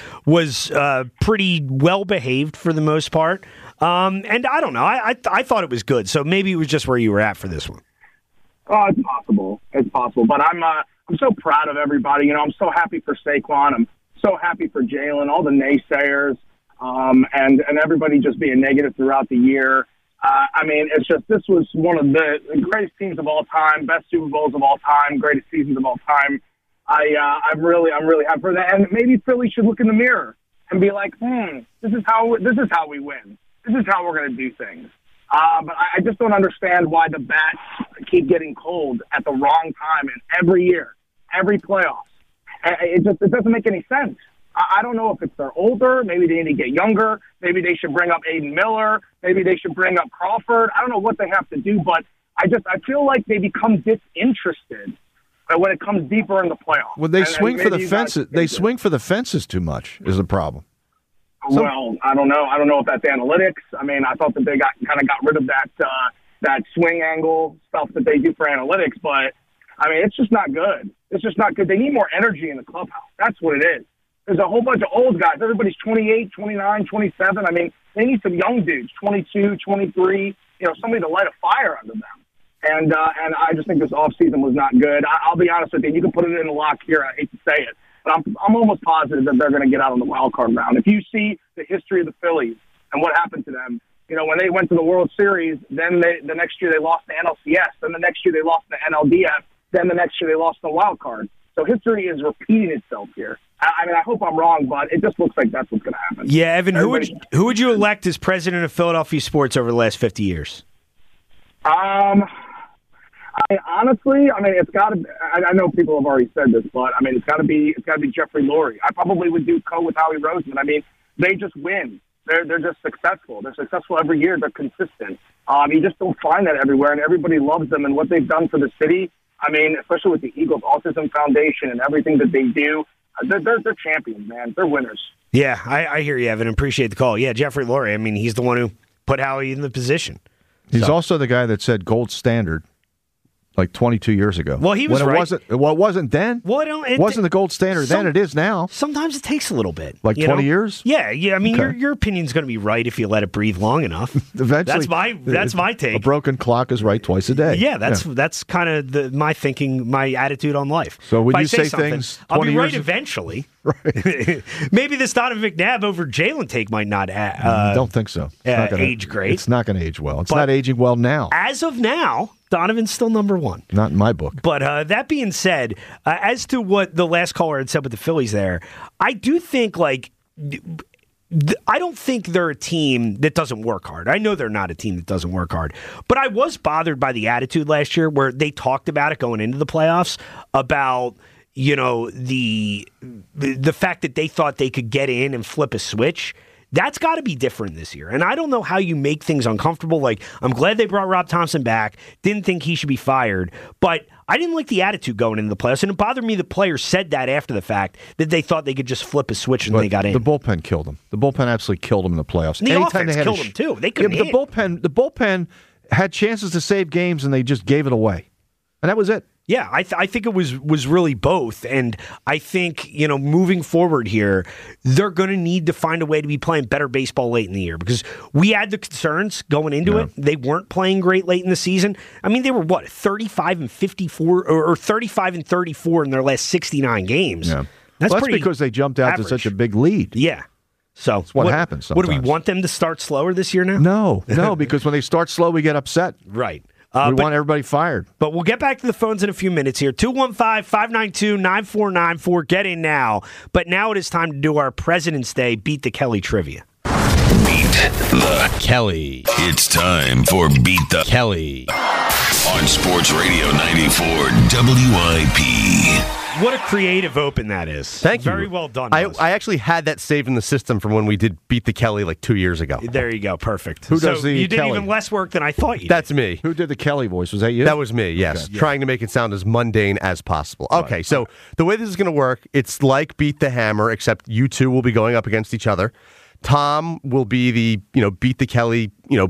pretty well behaved for the most part. And I don't know. I thought it was good. So maybe it was just where you were at for this one. Oh, it's possible. It's possible. But I'm so proud of everybody. I'm so happy for Saquon. I'm so happy for Jalen, all the naysayers, and everybody just being negative throughout the year. I mean, it's just this was one of the greatest teams of all time, best Super Bowls of all time, greatest seasons of all time. I'm really happy for that. And maybe Philly should look in the mirror and be like, this is how we win. This is how we're going to do things. But I just don't understand why the bats keep getting cold at the wrong time and every year, every playoff. It doesn't make any sense. I don't know if it's they're older. Maybe they need to get younger. Maybe they should bring up Aiden Miller. Maybe they should bring up Crawford. I don't know what they have to do, but I feel like they become disinterested when it comes deeper in the playoffs. Well, they swing for the fences. They swing for the fences too much is the problem. Well, I don't know. I don't know if that's analytics. I mean, I thought that they got rid of that swing angle stuff that they do for analytics, but I mean, it's just not good. It's just not good. They need more energy in the clubhouse. That's what it is. There's a whole bunch of old guys. Everybody's 28, 29, 27. I mean, they need some young dudes, 22, 23, somebody to light a fire under them. And I just think this offseason was not good. I'll be honest with you. You can put it in the lock here. I hate to say it. But I'm almost positive that they're going to get out on the wild card round. If you see the history of the Phillies and what happened to them, when they went to the World Series, then the next year they lost the NLCS, then the next year they lost the NLDS, then the next year they lost the wild card. So history is repeating itself here. I mean, I hope I'm wrong, but it just looks like that's what's going to happen. Yeah, Evan, who would you elect as president of Philadelphia sports over the last 50 years? Honestly, it's got to. I know people have already said this, but it's got to be Jeffrey Lurie. I probably would do co with Howie Roseman. I mean, they just win. They're just successful. They're successful every year. They're consistent. You just don't find that everywhere, and everybody loves them and what they've done for the city. I mean, especially with the Eagles Autism Foundation and everything that they do, they're champions, man. They're winners. Yeah, I hear you, Evan. Appreciate the call. Yeah, Jeffrey Lurie, I mean, he's the one who put Howie in the position. He's also the guy that said gold standard like 22 years ago. Well, he was right. It wasn't then. Well, it wasn't the gold standard then. It is now. Sometimes it takes a little bit. Like 20 years? Yeah. I mean, your opinion's going to be right if you let it breathe long enough. Eventually, that's my take. A broken clock is right twice a day. Yeah, that's kind of my thinking, my attitude on life. So when if you I say something, things 20 I'll be right years eventually. Right. Maybe this Donovan McNabb over Jalen take might not don't think so. It's age great. It's not going to age well. It's not aging well now. As of now, Donovan's still number one. Not in my book. But that being said, as to what the last caller had said with the Phillies there, I do think, I don't think they're a team that doesn't work hard. I know they're not a team that doesn't work hard. But I was bothered by the attitude last year where they talked about it going into the playoffs, about the fact that they thought they could get in and flip a switch. That's got to be different this year. And I don't know how you make things uncomfortable. Like, I'm glad they brought Rob Thompson back. Didn't think he should be fired. But I didn't like the attitude going into the playoffs. And it bothered me the players said that after the fact, that they thought they could just flip a switch and they got in. The bullpen killed them. The bullpen absolutely killed them in the playoffs. And the offense killed them, too. They couldn't hit. The bullpen had chances to save games, and they just gave it away. And that was it. Yeah, I think it was really both. And I think, moving forward here, they're going to need to find a way to be playing better baseball late in the year, because we had the concerns going into it. They weren't playing great late in the season. I mean, they were, 35-54 or 35-34 in their last 69 games. Yeah. That's because they jumped out to such a big lead. Yeah. So that's what happens sometimes. What, do we want them to start slower this year now? No, because when they start slow, we get upset. Right. We want everybody fired. But we'll get back to the phones in a few minutes here. 215-592-9494. Get in now. But now it is time to do our President's Day Beat the Kelly trivia. Beat the Kelly. It's time for Beat the Kelly on Sports Radio 94 WIP. What a creative open that is. Thank you. Very well done. I actually had that saved in the system from when we did Beat the Kelly like 2 years ago. There you go. Perfect. Who does the You did Kelly? even less work than I thought you did. That's me. Who did the Kelly voice? Was that you? That was me, yes. Okay. Trying to make it sound as mundane as possible. Okay, so the way this is going to work, it's like Beat the Hammer, except you two will be going up against each other. Tom will be the, Beat the Kelly,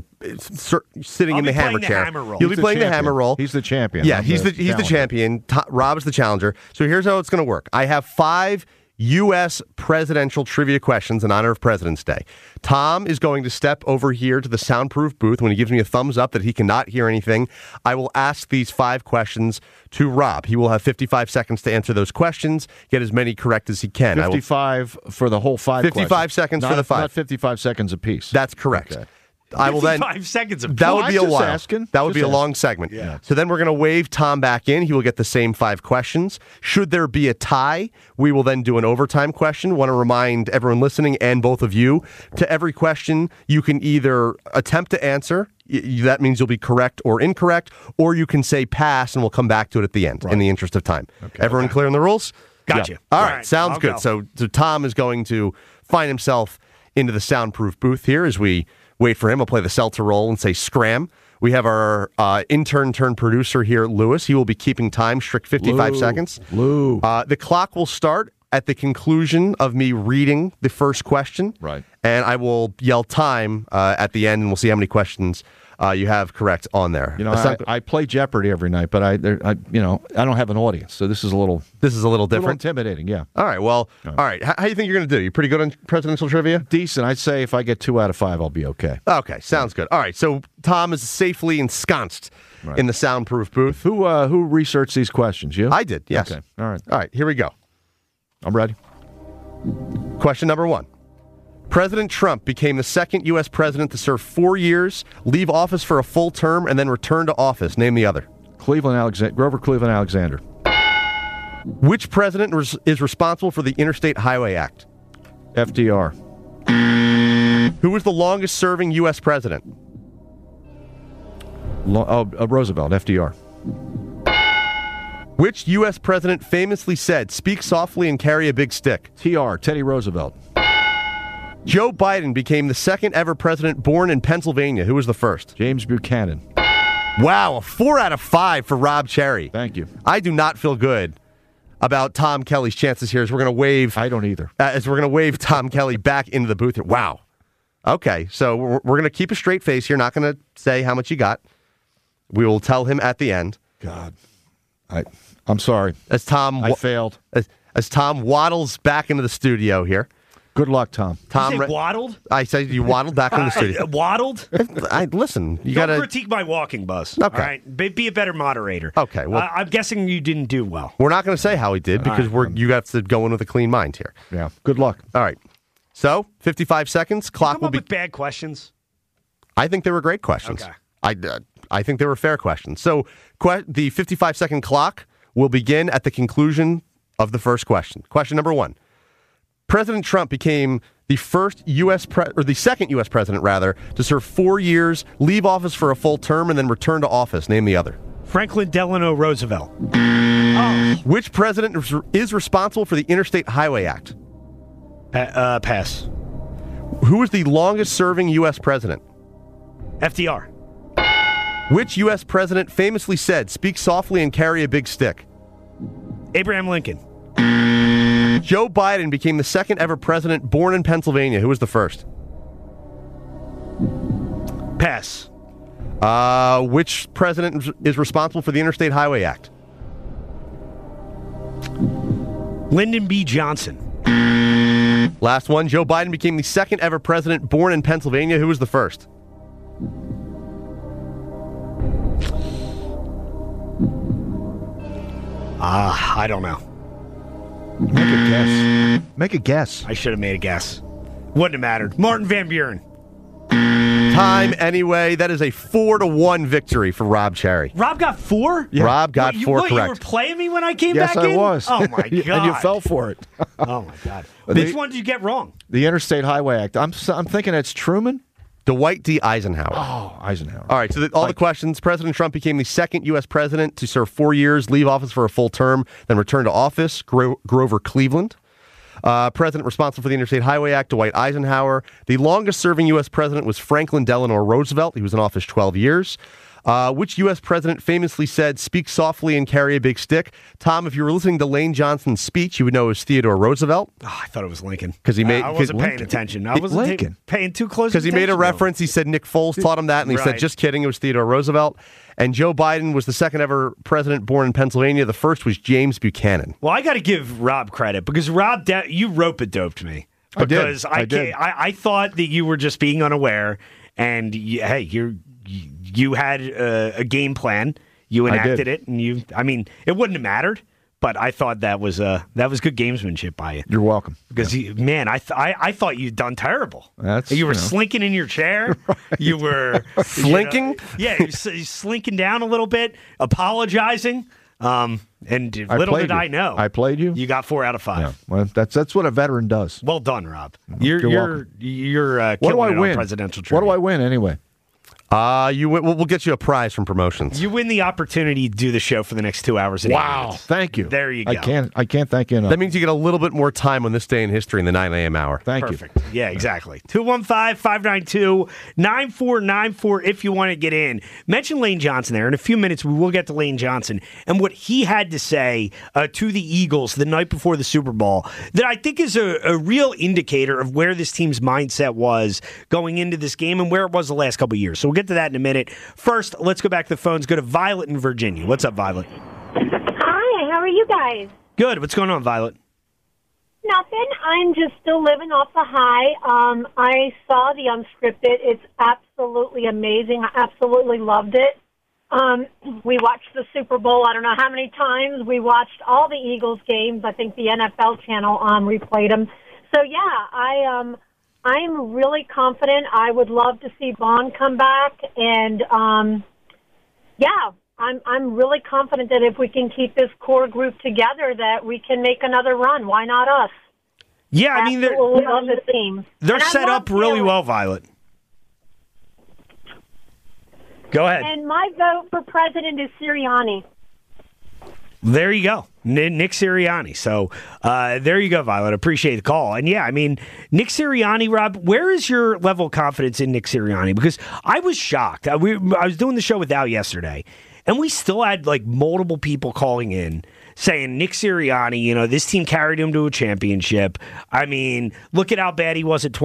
sitting in the hammer chair. You'll be playing the hammer role. He's the champion. Yeah, he's the champion. Rob's the challenger. So here's how it's going to work. I have 5 U.S. presidential trivia questions in honor of President's Day. Tom is going to step over here to the soundproof booth. When he gives me a thumbs up that he cannot hear anything, I will ask these 5 questions to Rob. He will have 55 seconds to answer those questions, get as many correct as he can. 55 for the whole 5 55 questions. seconds for the 5. Not 55 seconds apiece. That's correct. Okay. I will then 55 seconds of that would be a while. Asking. That would be a long segment. Yeah. So then we're going to wave Tom back in. He will get the same 5 questions. Should there be a tie, we will then do an overtime question. Want to remind everyone listening and both of you, to every question, you can either attempt to answer. That means you'll be correct or incorrect, or you can say pass, and we'll come back to it at the end in the interest of time. Okay. Everyone clear on the rules? Gotcha. Yeah. All right. Sounds good. Go. So Tom is going to find himself into the soundproof booth here as we wait for him. I'll play the Seltzer roll and say scram. We have our intern turned producer here, Lewis. He will be keeping time, strict 55 seconds. Lou. The clock will start at the conclusion of me reading the first question. Right. And I will yell time at the end, and we'll see how many questions you have correct on there. I play Jeopardy every night, but I don't have an audience, so this is a little different, intimidating. Yeah. All right. Well. All right. How do you think you're going to do? You pretty good on presidential trivia? Decent. I'd say if I get 2 out of 5, I'll be okay. Okay. Sounds good. All right. So Tom is safely ensconced in the soundproof booth. Who researched these questions? You? I did. Yes. Okay. All right. All right. Here we go. I'm ready. Question number 1. President Trump became the second U.S. president to serve 4 years, leave office for a full term, and then return to office. Name the other. Grover Cleveland Alexander. Which president is responsible for the Interstate Highway Act? FDR. Who was the longest serving U.S. president? Roosevelt. FDR. Which U.S. president famously said, "Speak softly and carry a big stick"? Teddy Roosevelt. Joe Biden became the second ever president born in Pennsylvania. Who was the first? James Buchanan. Wow, a 4 out of 5 for Rob Cherry. Thank you. I do not feel good about Tom Kelly's chances here as we're going to wave. I don't either. As we're going to wave Tom Kelly back into the booth here. Wow. Okay, so we're going to keep a straight face here. Not going to say how much you got. We will tell him at the end. God, I'm sorry. As Tom, I failed. As Tom waddles back into the studio here. Good luck, Tom. Tom, you say waddled? I said you waddled back into the studio. Waddled? Listen, you got to critique my walking bus. Okay. All right, be a better moderator. Okay. Well, I'm guessing you didn't do well. We're not going to say how he did because you got to go in with a clean mind here. Yeah. Good luck. All right. So 55 seconds. Clock will be. With bad questions. I think they were great questions. Okay. I think they were fair questions. So the 55-second clock will begin at the conclusion of the first question. Question number 1. President Trump became the second U.S. president, rather, to serve 4 years, leave office for a full term, and then return to office. Name the other. Franklin Delano Roosevelt. Which president is responsible for the Interstate Highway Act? Pass. Who was the longest-serving U.S. president? FDR. Which U.S. president famously said, "Speak softly and carry a big stick"? Abraham Lincoln. Joe Biden became the second ever president born in Pennsylvania. Who was the first? Pass. Which president is responsible for the Interstate Highway Act? Lyndon B. Johnson. Last one. Joe Biden became the second ever president born in Pennsylvania. Who was the first? I don't know. Make a guess. Make a guess. I should have made a guess. Wouldn't have mattered. Martin Van Buren. Time anyway. That is a 4-1 victory for Rob Cherry. Rob got 4? Yeah. Rob got 4 correct. You were playing me when I came back in? Yes, I was. Oh, my God. And you fell for it. Oh, my God. Which one did you get wrong? The Interstate Highway Act. I'm thinking it's Truman. Dwight D. Eisenhower. Oh, Eisenhower. All right, so all the questions. President Trump became the second U.S. president to serve 4 years, leave office for a full term, then return to office. Grover Cleveland. President responsible for the Interstate Highway Act, Dwight Eisenhower. The longest-serving U.S. president was Franklin Delano Roosevelt. He was in office 12 years. Which U.S. president famously said, "Speak softly and carry a big stick"? Tom, if you were listening to Lane Johnson's speech, you would know it was Theodore Roosevelt. Oh, I thought it was Lincoln. Because he made. I wasn't paying attention. I wasn't paying too close attention. Because he made a reference. He said Nick Foles taught him that, and he said, "Just kidding, it was Theodore Roosevelt." And Joe Biden was the second ever president born in Pennsylvania. The first was James Buchanan. Well, I got to give Rob credit because Rob, you rope-a-doped me. Because I did. I thought that you were just being unaware, and you had a game plan. You enacted it, and it wouldn't have mattered. But I thought that was good gamesmanship by you. You're welcome. Because I thought you'd done terrible. You were slinking in your chair. Right. You were slinking. You're slinking down a little bit, apologizing. And little did I know, I played you. You got 4 out of 5. Yeah. Well, that's what a veteran does. Well done, Rob. You're killing it on presidential trivia. What do I win anyway? We'll get you a prize from promotions. You win the opportunity to do the show for the next 2 hours. And 8 minutes. Thank you. There you go. I can't thank you enough. That means you get a little bit more time on this day in history in the 9 a.m. hour. Thank you. Perfect. Yeah, exactly. 215-592-9494 if you want to get in. Mention Lane Johnson there. In a few minutes, we will get to Lane Johnson and what he had to say to the Eagles the night before the Super Bowl that I think is a real indicator of where this team's mindset was going into this game and where it was the last couple of years. So we'll get to that in a minute. First, let's go back to the phones. Go to Violet in Virginia. What's up, Violet? Hi, how are you guys? Good. What's going on, Violet? Nothing. I'm just still living off the high. I saw the unscripted. It's absolutely amazing. I absolutely loved it. We watched the Super Bowl I don't know how many times. We watched all the Eagles games. I think the NFL channel replayed them. So, yeah, I'm really confident. I would love to see Vaughn come back, and I'm really confident that if we can keep this core group together, that we can make another run. Why not us? Yeah, I mean, absolutely love the team. They're set up really well, Violet. Go ahead. And my vote for president is Sirianni. There you go. Nick Sirianni. So there you go, Violet. Appreciate the call. And yeah, I mean, Nick Sirianni, Rob, where is your level of confidence in Nick Sirianni? Because I was shocked. I was doing the show with Al yesterday, and we still had like multiple people calling in saying Nick Sirianni, this team carried him to a championship. I mean, look at how bad he was in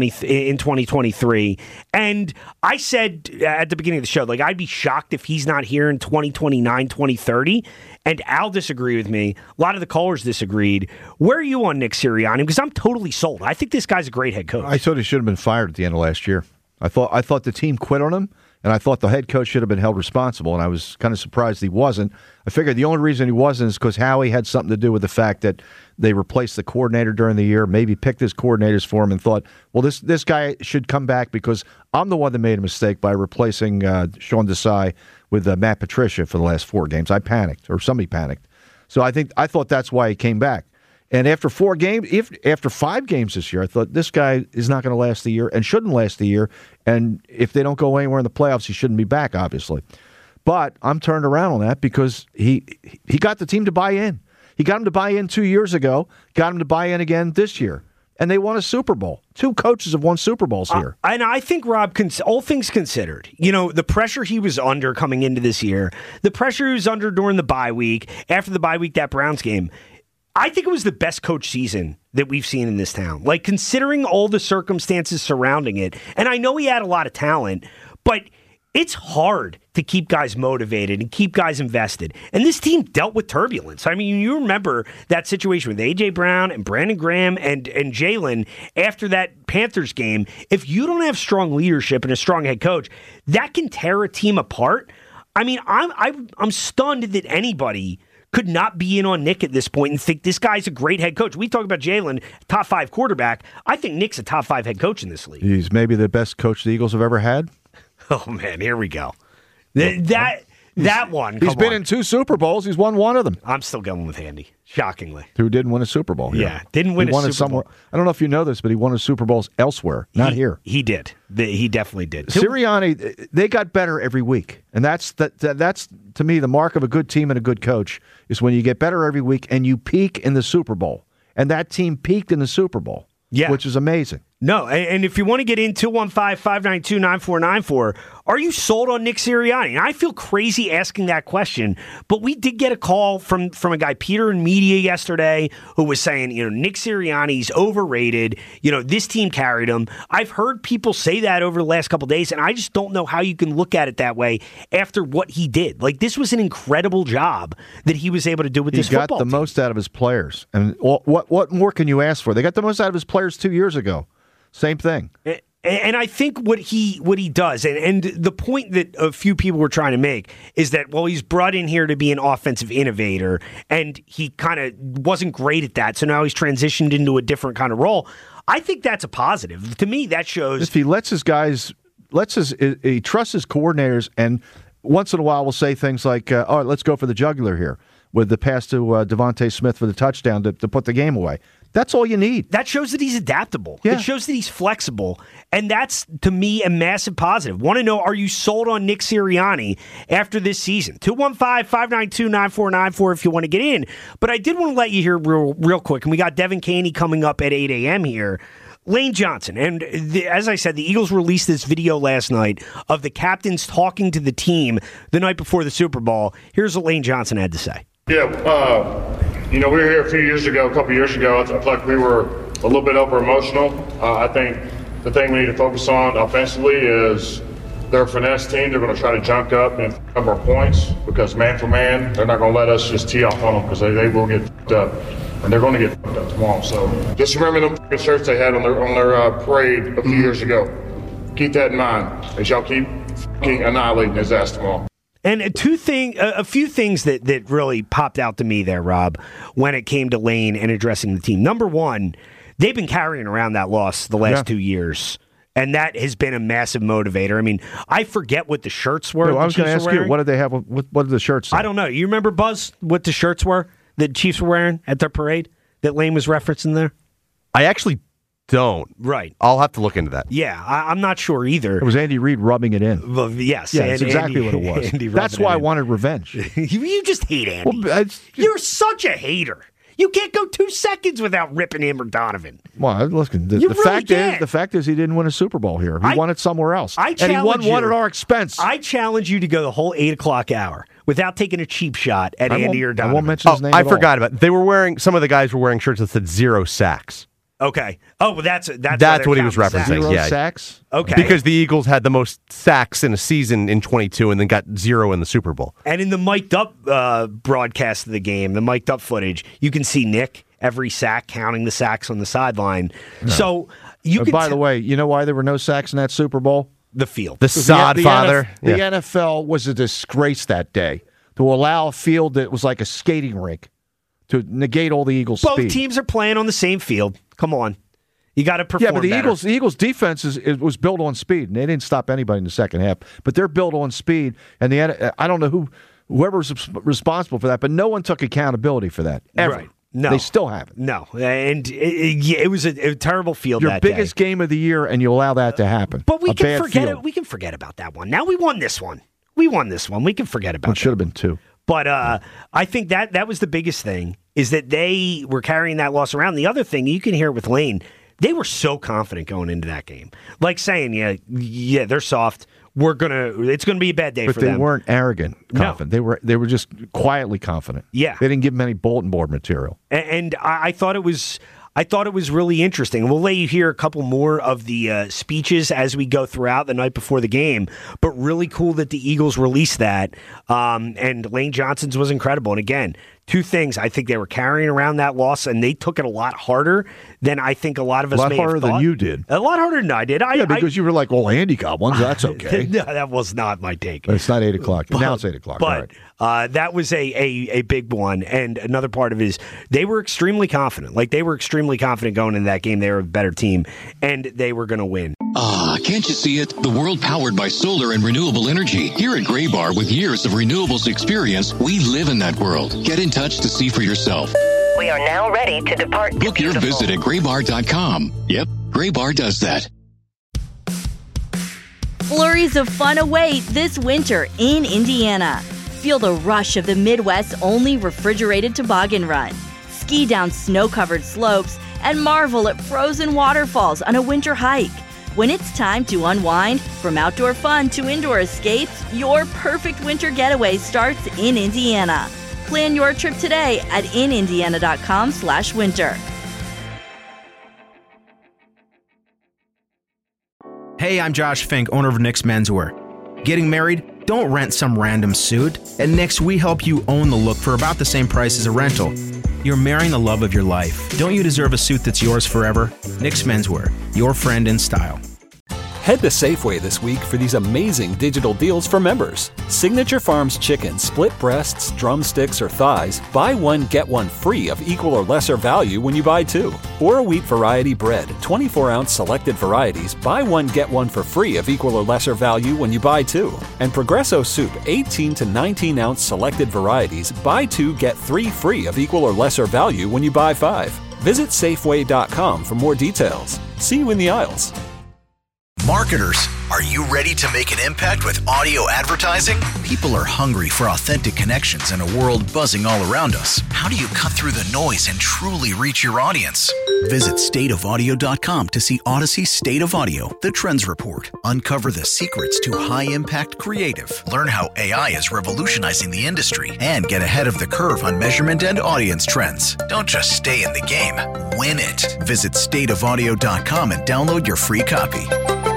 2023. And I said at the beginning of the show, like, I'd be shocked if he's not here in 2029, 2030. And Al disagreed with me. A lot of the callers disagreed. Where are you on Nick Sirianni? Because I'm totally sold. I think this guy's a great head coach. I thought he should have been fired at the end of last year. I thought the team quit on him, and I thought the head coach should have been held responsible, and I was kind of surprised he wasn't. I figured the only reason he wasn't is because Howie had something to do with the fact that they replaced the coordinator during the year, maybe picked his coordinators for him and thought, well, this guy should come back because I'm the one that made a mistake by replacing Sean Desai with Matt Patricia for the last 4 games. I panicked, or somebody panicked. So I thought that's why he came back. And after 5 games this year, I thought this guy is not going to last the year and shouldn't last the year. And if they don't go anywhere in the playoffs, he shouldn't be back, obviously. But I'm turned around on that because he got the team to buy in. He got them to buy in 2 years ago, got them to buy in again this year. And they won a Super Bowl. 2 coaches have won Super Bowls here. And I think, Rob, all things considered, the pressure he was under coming into this year, the pressure he was under during the bye week, after the bye week, that Browns game, I think it was the best coach season that we've seen in this town. Like, considering all the circumstances surrounding it, and I know he had a lot of talent, but it's hard to keep guys motivated and keep guys invested. And this team dealt with turbulence. I mean, you remember that situation with A.J. Brown and Brandon Graham and Jalen after that Panthers game. If you don't have strong leadership and a strong head coach, that can tear a team apart. I mean, I'm stunned that anybody could not be in on Nick at this point and think this guy's a great head coach. We talk about Jalen, top 5 quarterback. I think Nick's a top 5 head coach in this league. He's maybe the best coach the Eagles have ever had. Oh, man, here we go. That one. He's been in 2 Super Bowls. He's won 1 of them. I'm still going with Andy, shockingly. Who didn't win a Super Bowl? Yeah, didn't win a Super Bowl. I don't know if you know this, but he won a Super Bowls elsewhere, not here. He did. He definitely did. Sirianni, they got better every week. And that's to me, the mark of a good team and a good coach is when you get better every week and you peak in the Super Bowl. And that team peaked in the Super Bowl, which is amazing. No, and if you want to get in, 215-592-9494, are you sold on Nick Sirianni? And I feel crazy asking that question, but we did get a call from a guy, Peter in media yesterday, who was saying, Nick Sirianni's overrated. This team carried him. I've heard people say that over the last couple of days, and I just don't know how you can look at it that way after what he did. Like, this was an incredible job that he was able to do with this football team. He got the most out of his players. And what more can you ask for? They got the most out of his players 2 years ago. Same thing. And I think what he does, and the point that a few people were trying to make is that, well, he's brought in here to be an offensive innovator, and he kind of wasn't great at that, so now he's transitioned into a different kind of role. I think that's a positive. To me, that shows... If he lets his guys, he trusts his coordinators, and once in a while will say things like, all right, let's go for the jugular here, with the pass to Devontae Smith for the touchdown to put the game away. That's all you need. That shows that he's adaptable. Yeah. It shows that he's flexible. And that's, to me, a massive positive. Want to know, are you sold on Nick Sirianni after this season? 215-592-9494 if you want to get in. But I did want to let you hear real quick, and we got Devin Caney coming up at 8 a.m. here. Lane Johnson, and as I said, the Eagles released this video last night of the captains talking to the team the night before the Super Bowl. Here's what Lane Johnson had to say. Yeah, we were here a couple years ago. I felt like we were a little bit over-emotional. I think the thing we need to focus on offensively is they're a finesse team. They're going to try to junk up and cover our points because man for man, they're not going to let us just tee off on them because they will get fucked up. And they're going to get fucked up tomorrow. So just remember the shirts they had on their parade a few years ago. Keep that in mind as y'all keep fucking annihilating his ass tomorrow. And a few things that really popped out to me there, Rob, when it came to Lane and addressing the team. Number one, they've been carrying around that loss the last 2 years, and that has been a massive motivator. I mean, I forget what the shirts were. I was going to ask you, what did they have? What did the shirts say? I don't know. You remember, Buzz, what the shirts were that Chiefs were wearing at their parade that Lane was referencing there? I actually don't. Right. I'll have to look into that. Yeah, I'm not sure either. It was Andy Reid rubbing it in. Well, yes. Yeah, that's exactly what it was. That's why I wanted revenge. You just hate Andy. Well, You're such a hater. You can't go 2 seconds without ripping him or Donovan. Well, listen, the fact is he didn't win a Super Bowl here. He won it somewhere else. And he won one at our expense. I challenge you to go the whole 8 o'clock hour without taking a cheap shot at Andy or Donovan. I won't mention his name I at forgot all. about it. They were wearing, some of the guys were wearing shirts that said 0 sacks. Okay. Oh, well, that's what he was referencing. 0 yeah. sacks? Okay. Because the Eagles had the most sacks in a season in 22 and then got 0 in the Super Bowl. And in the mic'd up broadcast of the game, the mic'd up footage, you can see Nick every sack counting the sacks on the sideline. No. So you can by the way, you know why there were no sacks in that Super Bowl? The field. The sod father. The NFL was a disgrace that day to allow a field that was like a skating rink to negate all the Eagles' speed. Both teams are playing on the same field. Come on. You got to perform Yeah, but the better. Eagles' defense was built on speed, and they didn't stop anybody in the second half. But they're built on speed, and I don't know whoever's responsible for that, but no one took accountability for that, ever. Right. No. They still haven't. No. And it was a terrible field Your that day. biggest game of the year, and you allow that to happen. But we can forget field. it. We can forget about that one. Now we won this one. We can forget about it. It should have been 2. But I think that was the biggest thing, is that they were carrying that loss around. The other thing, you can hear it with Lane, they were so confident going into that game. Like saying, yeah, they're soft. It's gonna be a bad day for them. But they weren't arrogant, confident. No. They were just quietly confident. Yeah. They didn't give them any bulletin board material. And I thought it was really interesting. We'll let you hear a couple more of the speeches as we go throughout the night before the game, but really cool that the Eagles released that. And Lane Johnson's was incredible. And again, 2 things. I think they were carrying around that loss, and they took it a lot harder than I think a lot of us may have thought. A lot harder than you did. A lot harder than I did. Because you were like, well, Andy got one, so that's okay. No, that was not my take. But it's not 8 o'clock. Now it's 8 o'clock. But that was a big one. And another part of it is they were extremely confident. Like, they were extremely confident going into that game. They were a better team, and they were going to win. Can't you see it? The world powered by solar and renewable energy. Here at Graybar, with years of renewables experience, we live in that world. Get in touch to see for yourself. We are now ready to depart. Book your visit at graybar.com. Yep, Graybar does that. Flurries of fun await this winter in Indiana. Feel the rush of the Midwest's only refrigerated toboggan run. Ski down snow-covered slopes and marvel at frozen waterfalls on a winter hike. When it's time to unwind, from outdoor fun to indoor escapes, your perfect winter getaway starts in Indiana. Plan your trip today at inindiana.com/winter. Hey, I'm Josh Fink, owner of Nick's Menswear. Getting married? Don't rent some random suit. At Nick's, we help you own the look for about the same price as a rental. You're marrying the love of your life. Don't you deserve a suit that's yours forever? Nick's Menswear, your friend in style. Head to Safeway this week for these amazing digital deals for members. Signature Farms chicken, split breasts, drumsticks, or thighs, buy one, get one free of equal or lesser value when you buy 2. Or wheat variety bread, 24-ounce selected varieties, buy one, get one for free of equal or lesser value when you buy 2. And Progresso soup, 18 to 19-ounce selected varieties, buy 2, get 3 free of equal or lesser value when you buy 5. Visit Safeway.com for more details. See you in the aisles. Marketers, are you ready to make an impact with audio advertising? People are hungry for authentic connections in a world buzzing all around us. How do you cut through the noise and truly reach your audience? Visit stateofaudio.com to see Odyssey's State of Audio, the Trends Report. Uncover the secrets to high-impact creative. Learn how AI is revolutionizing the industry and get ahead of the curve on measurement and audience trends. Don't just stay in the game, win it. Visit stateofaudio.com and download your free copy.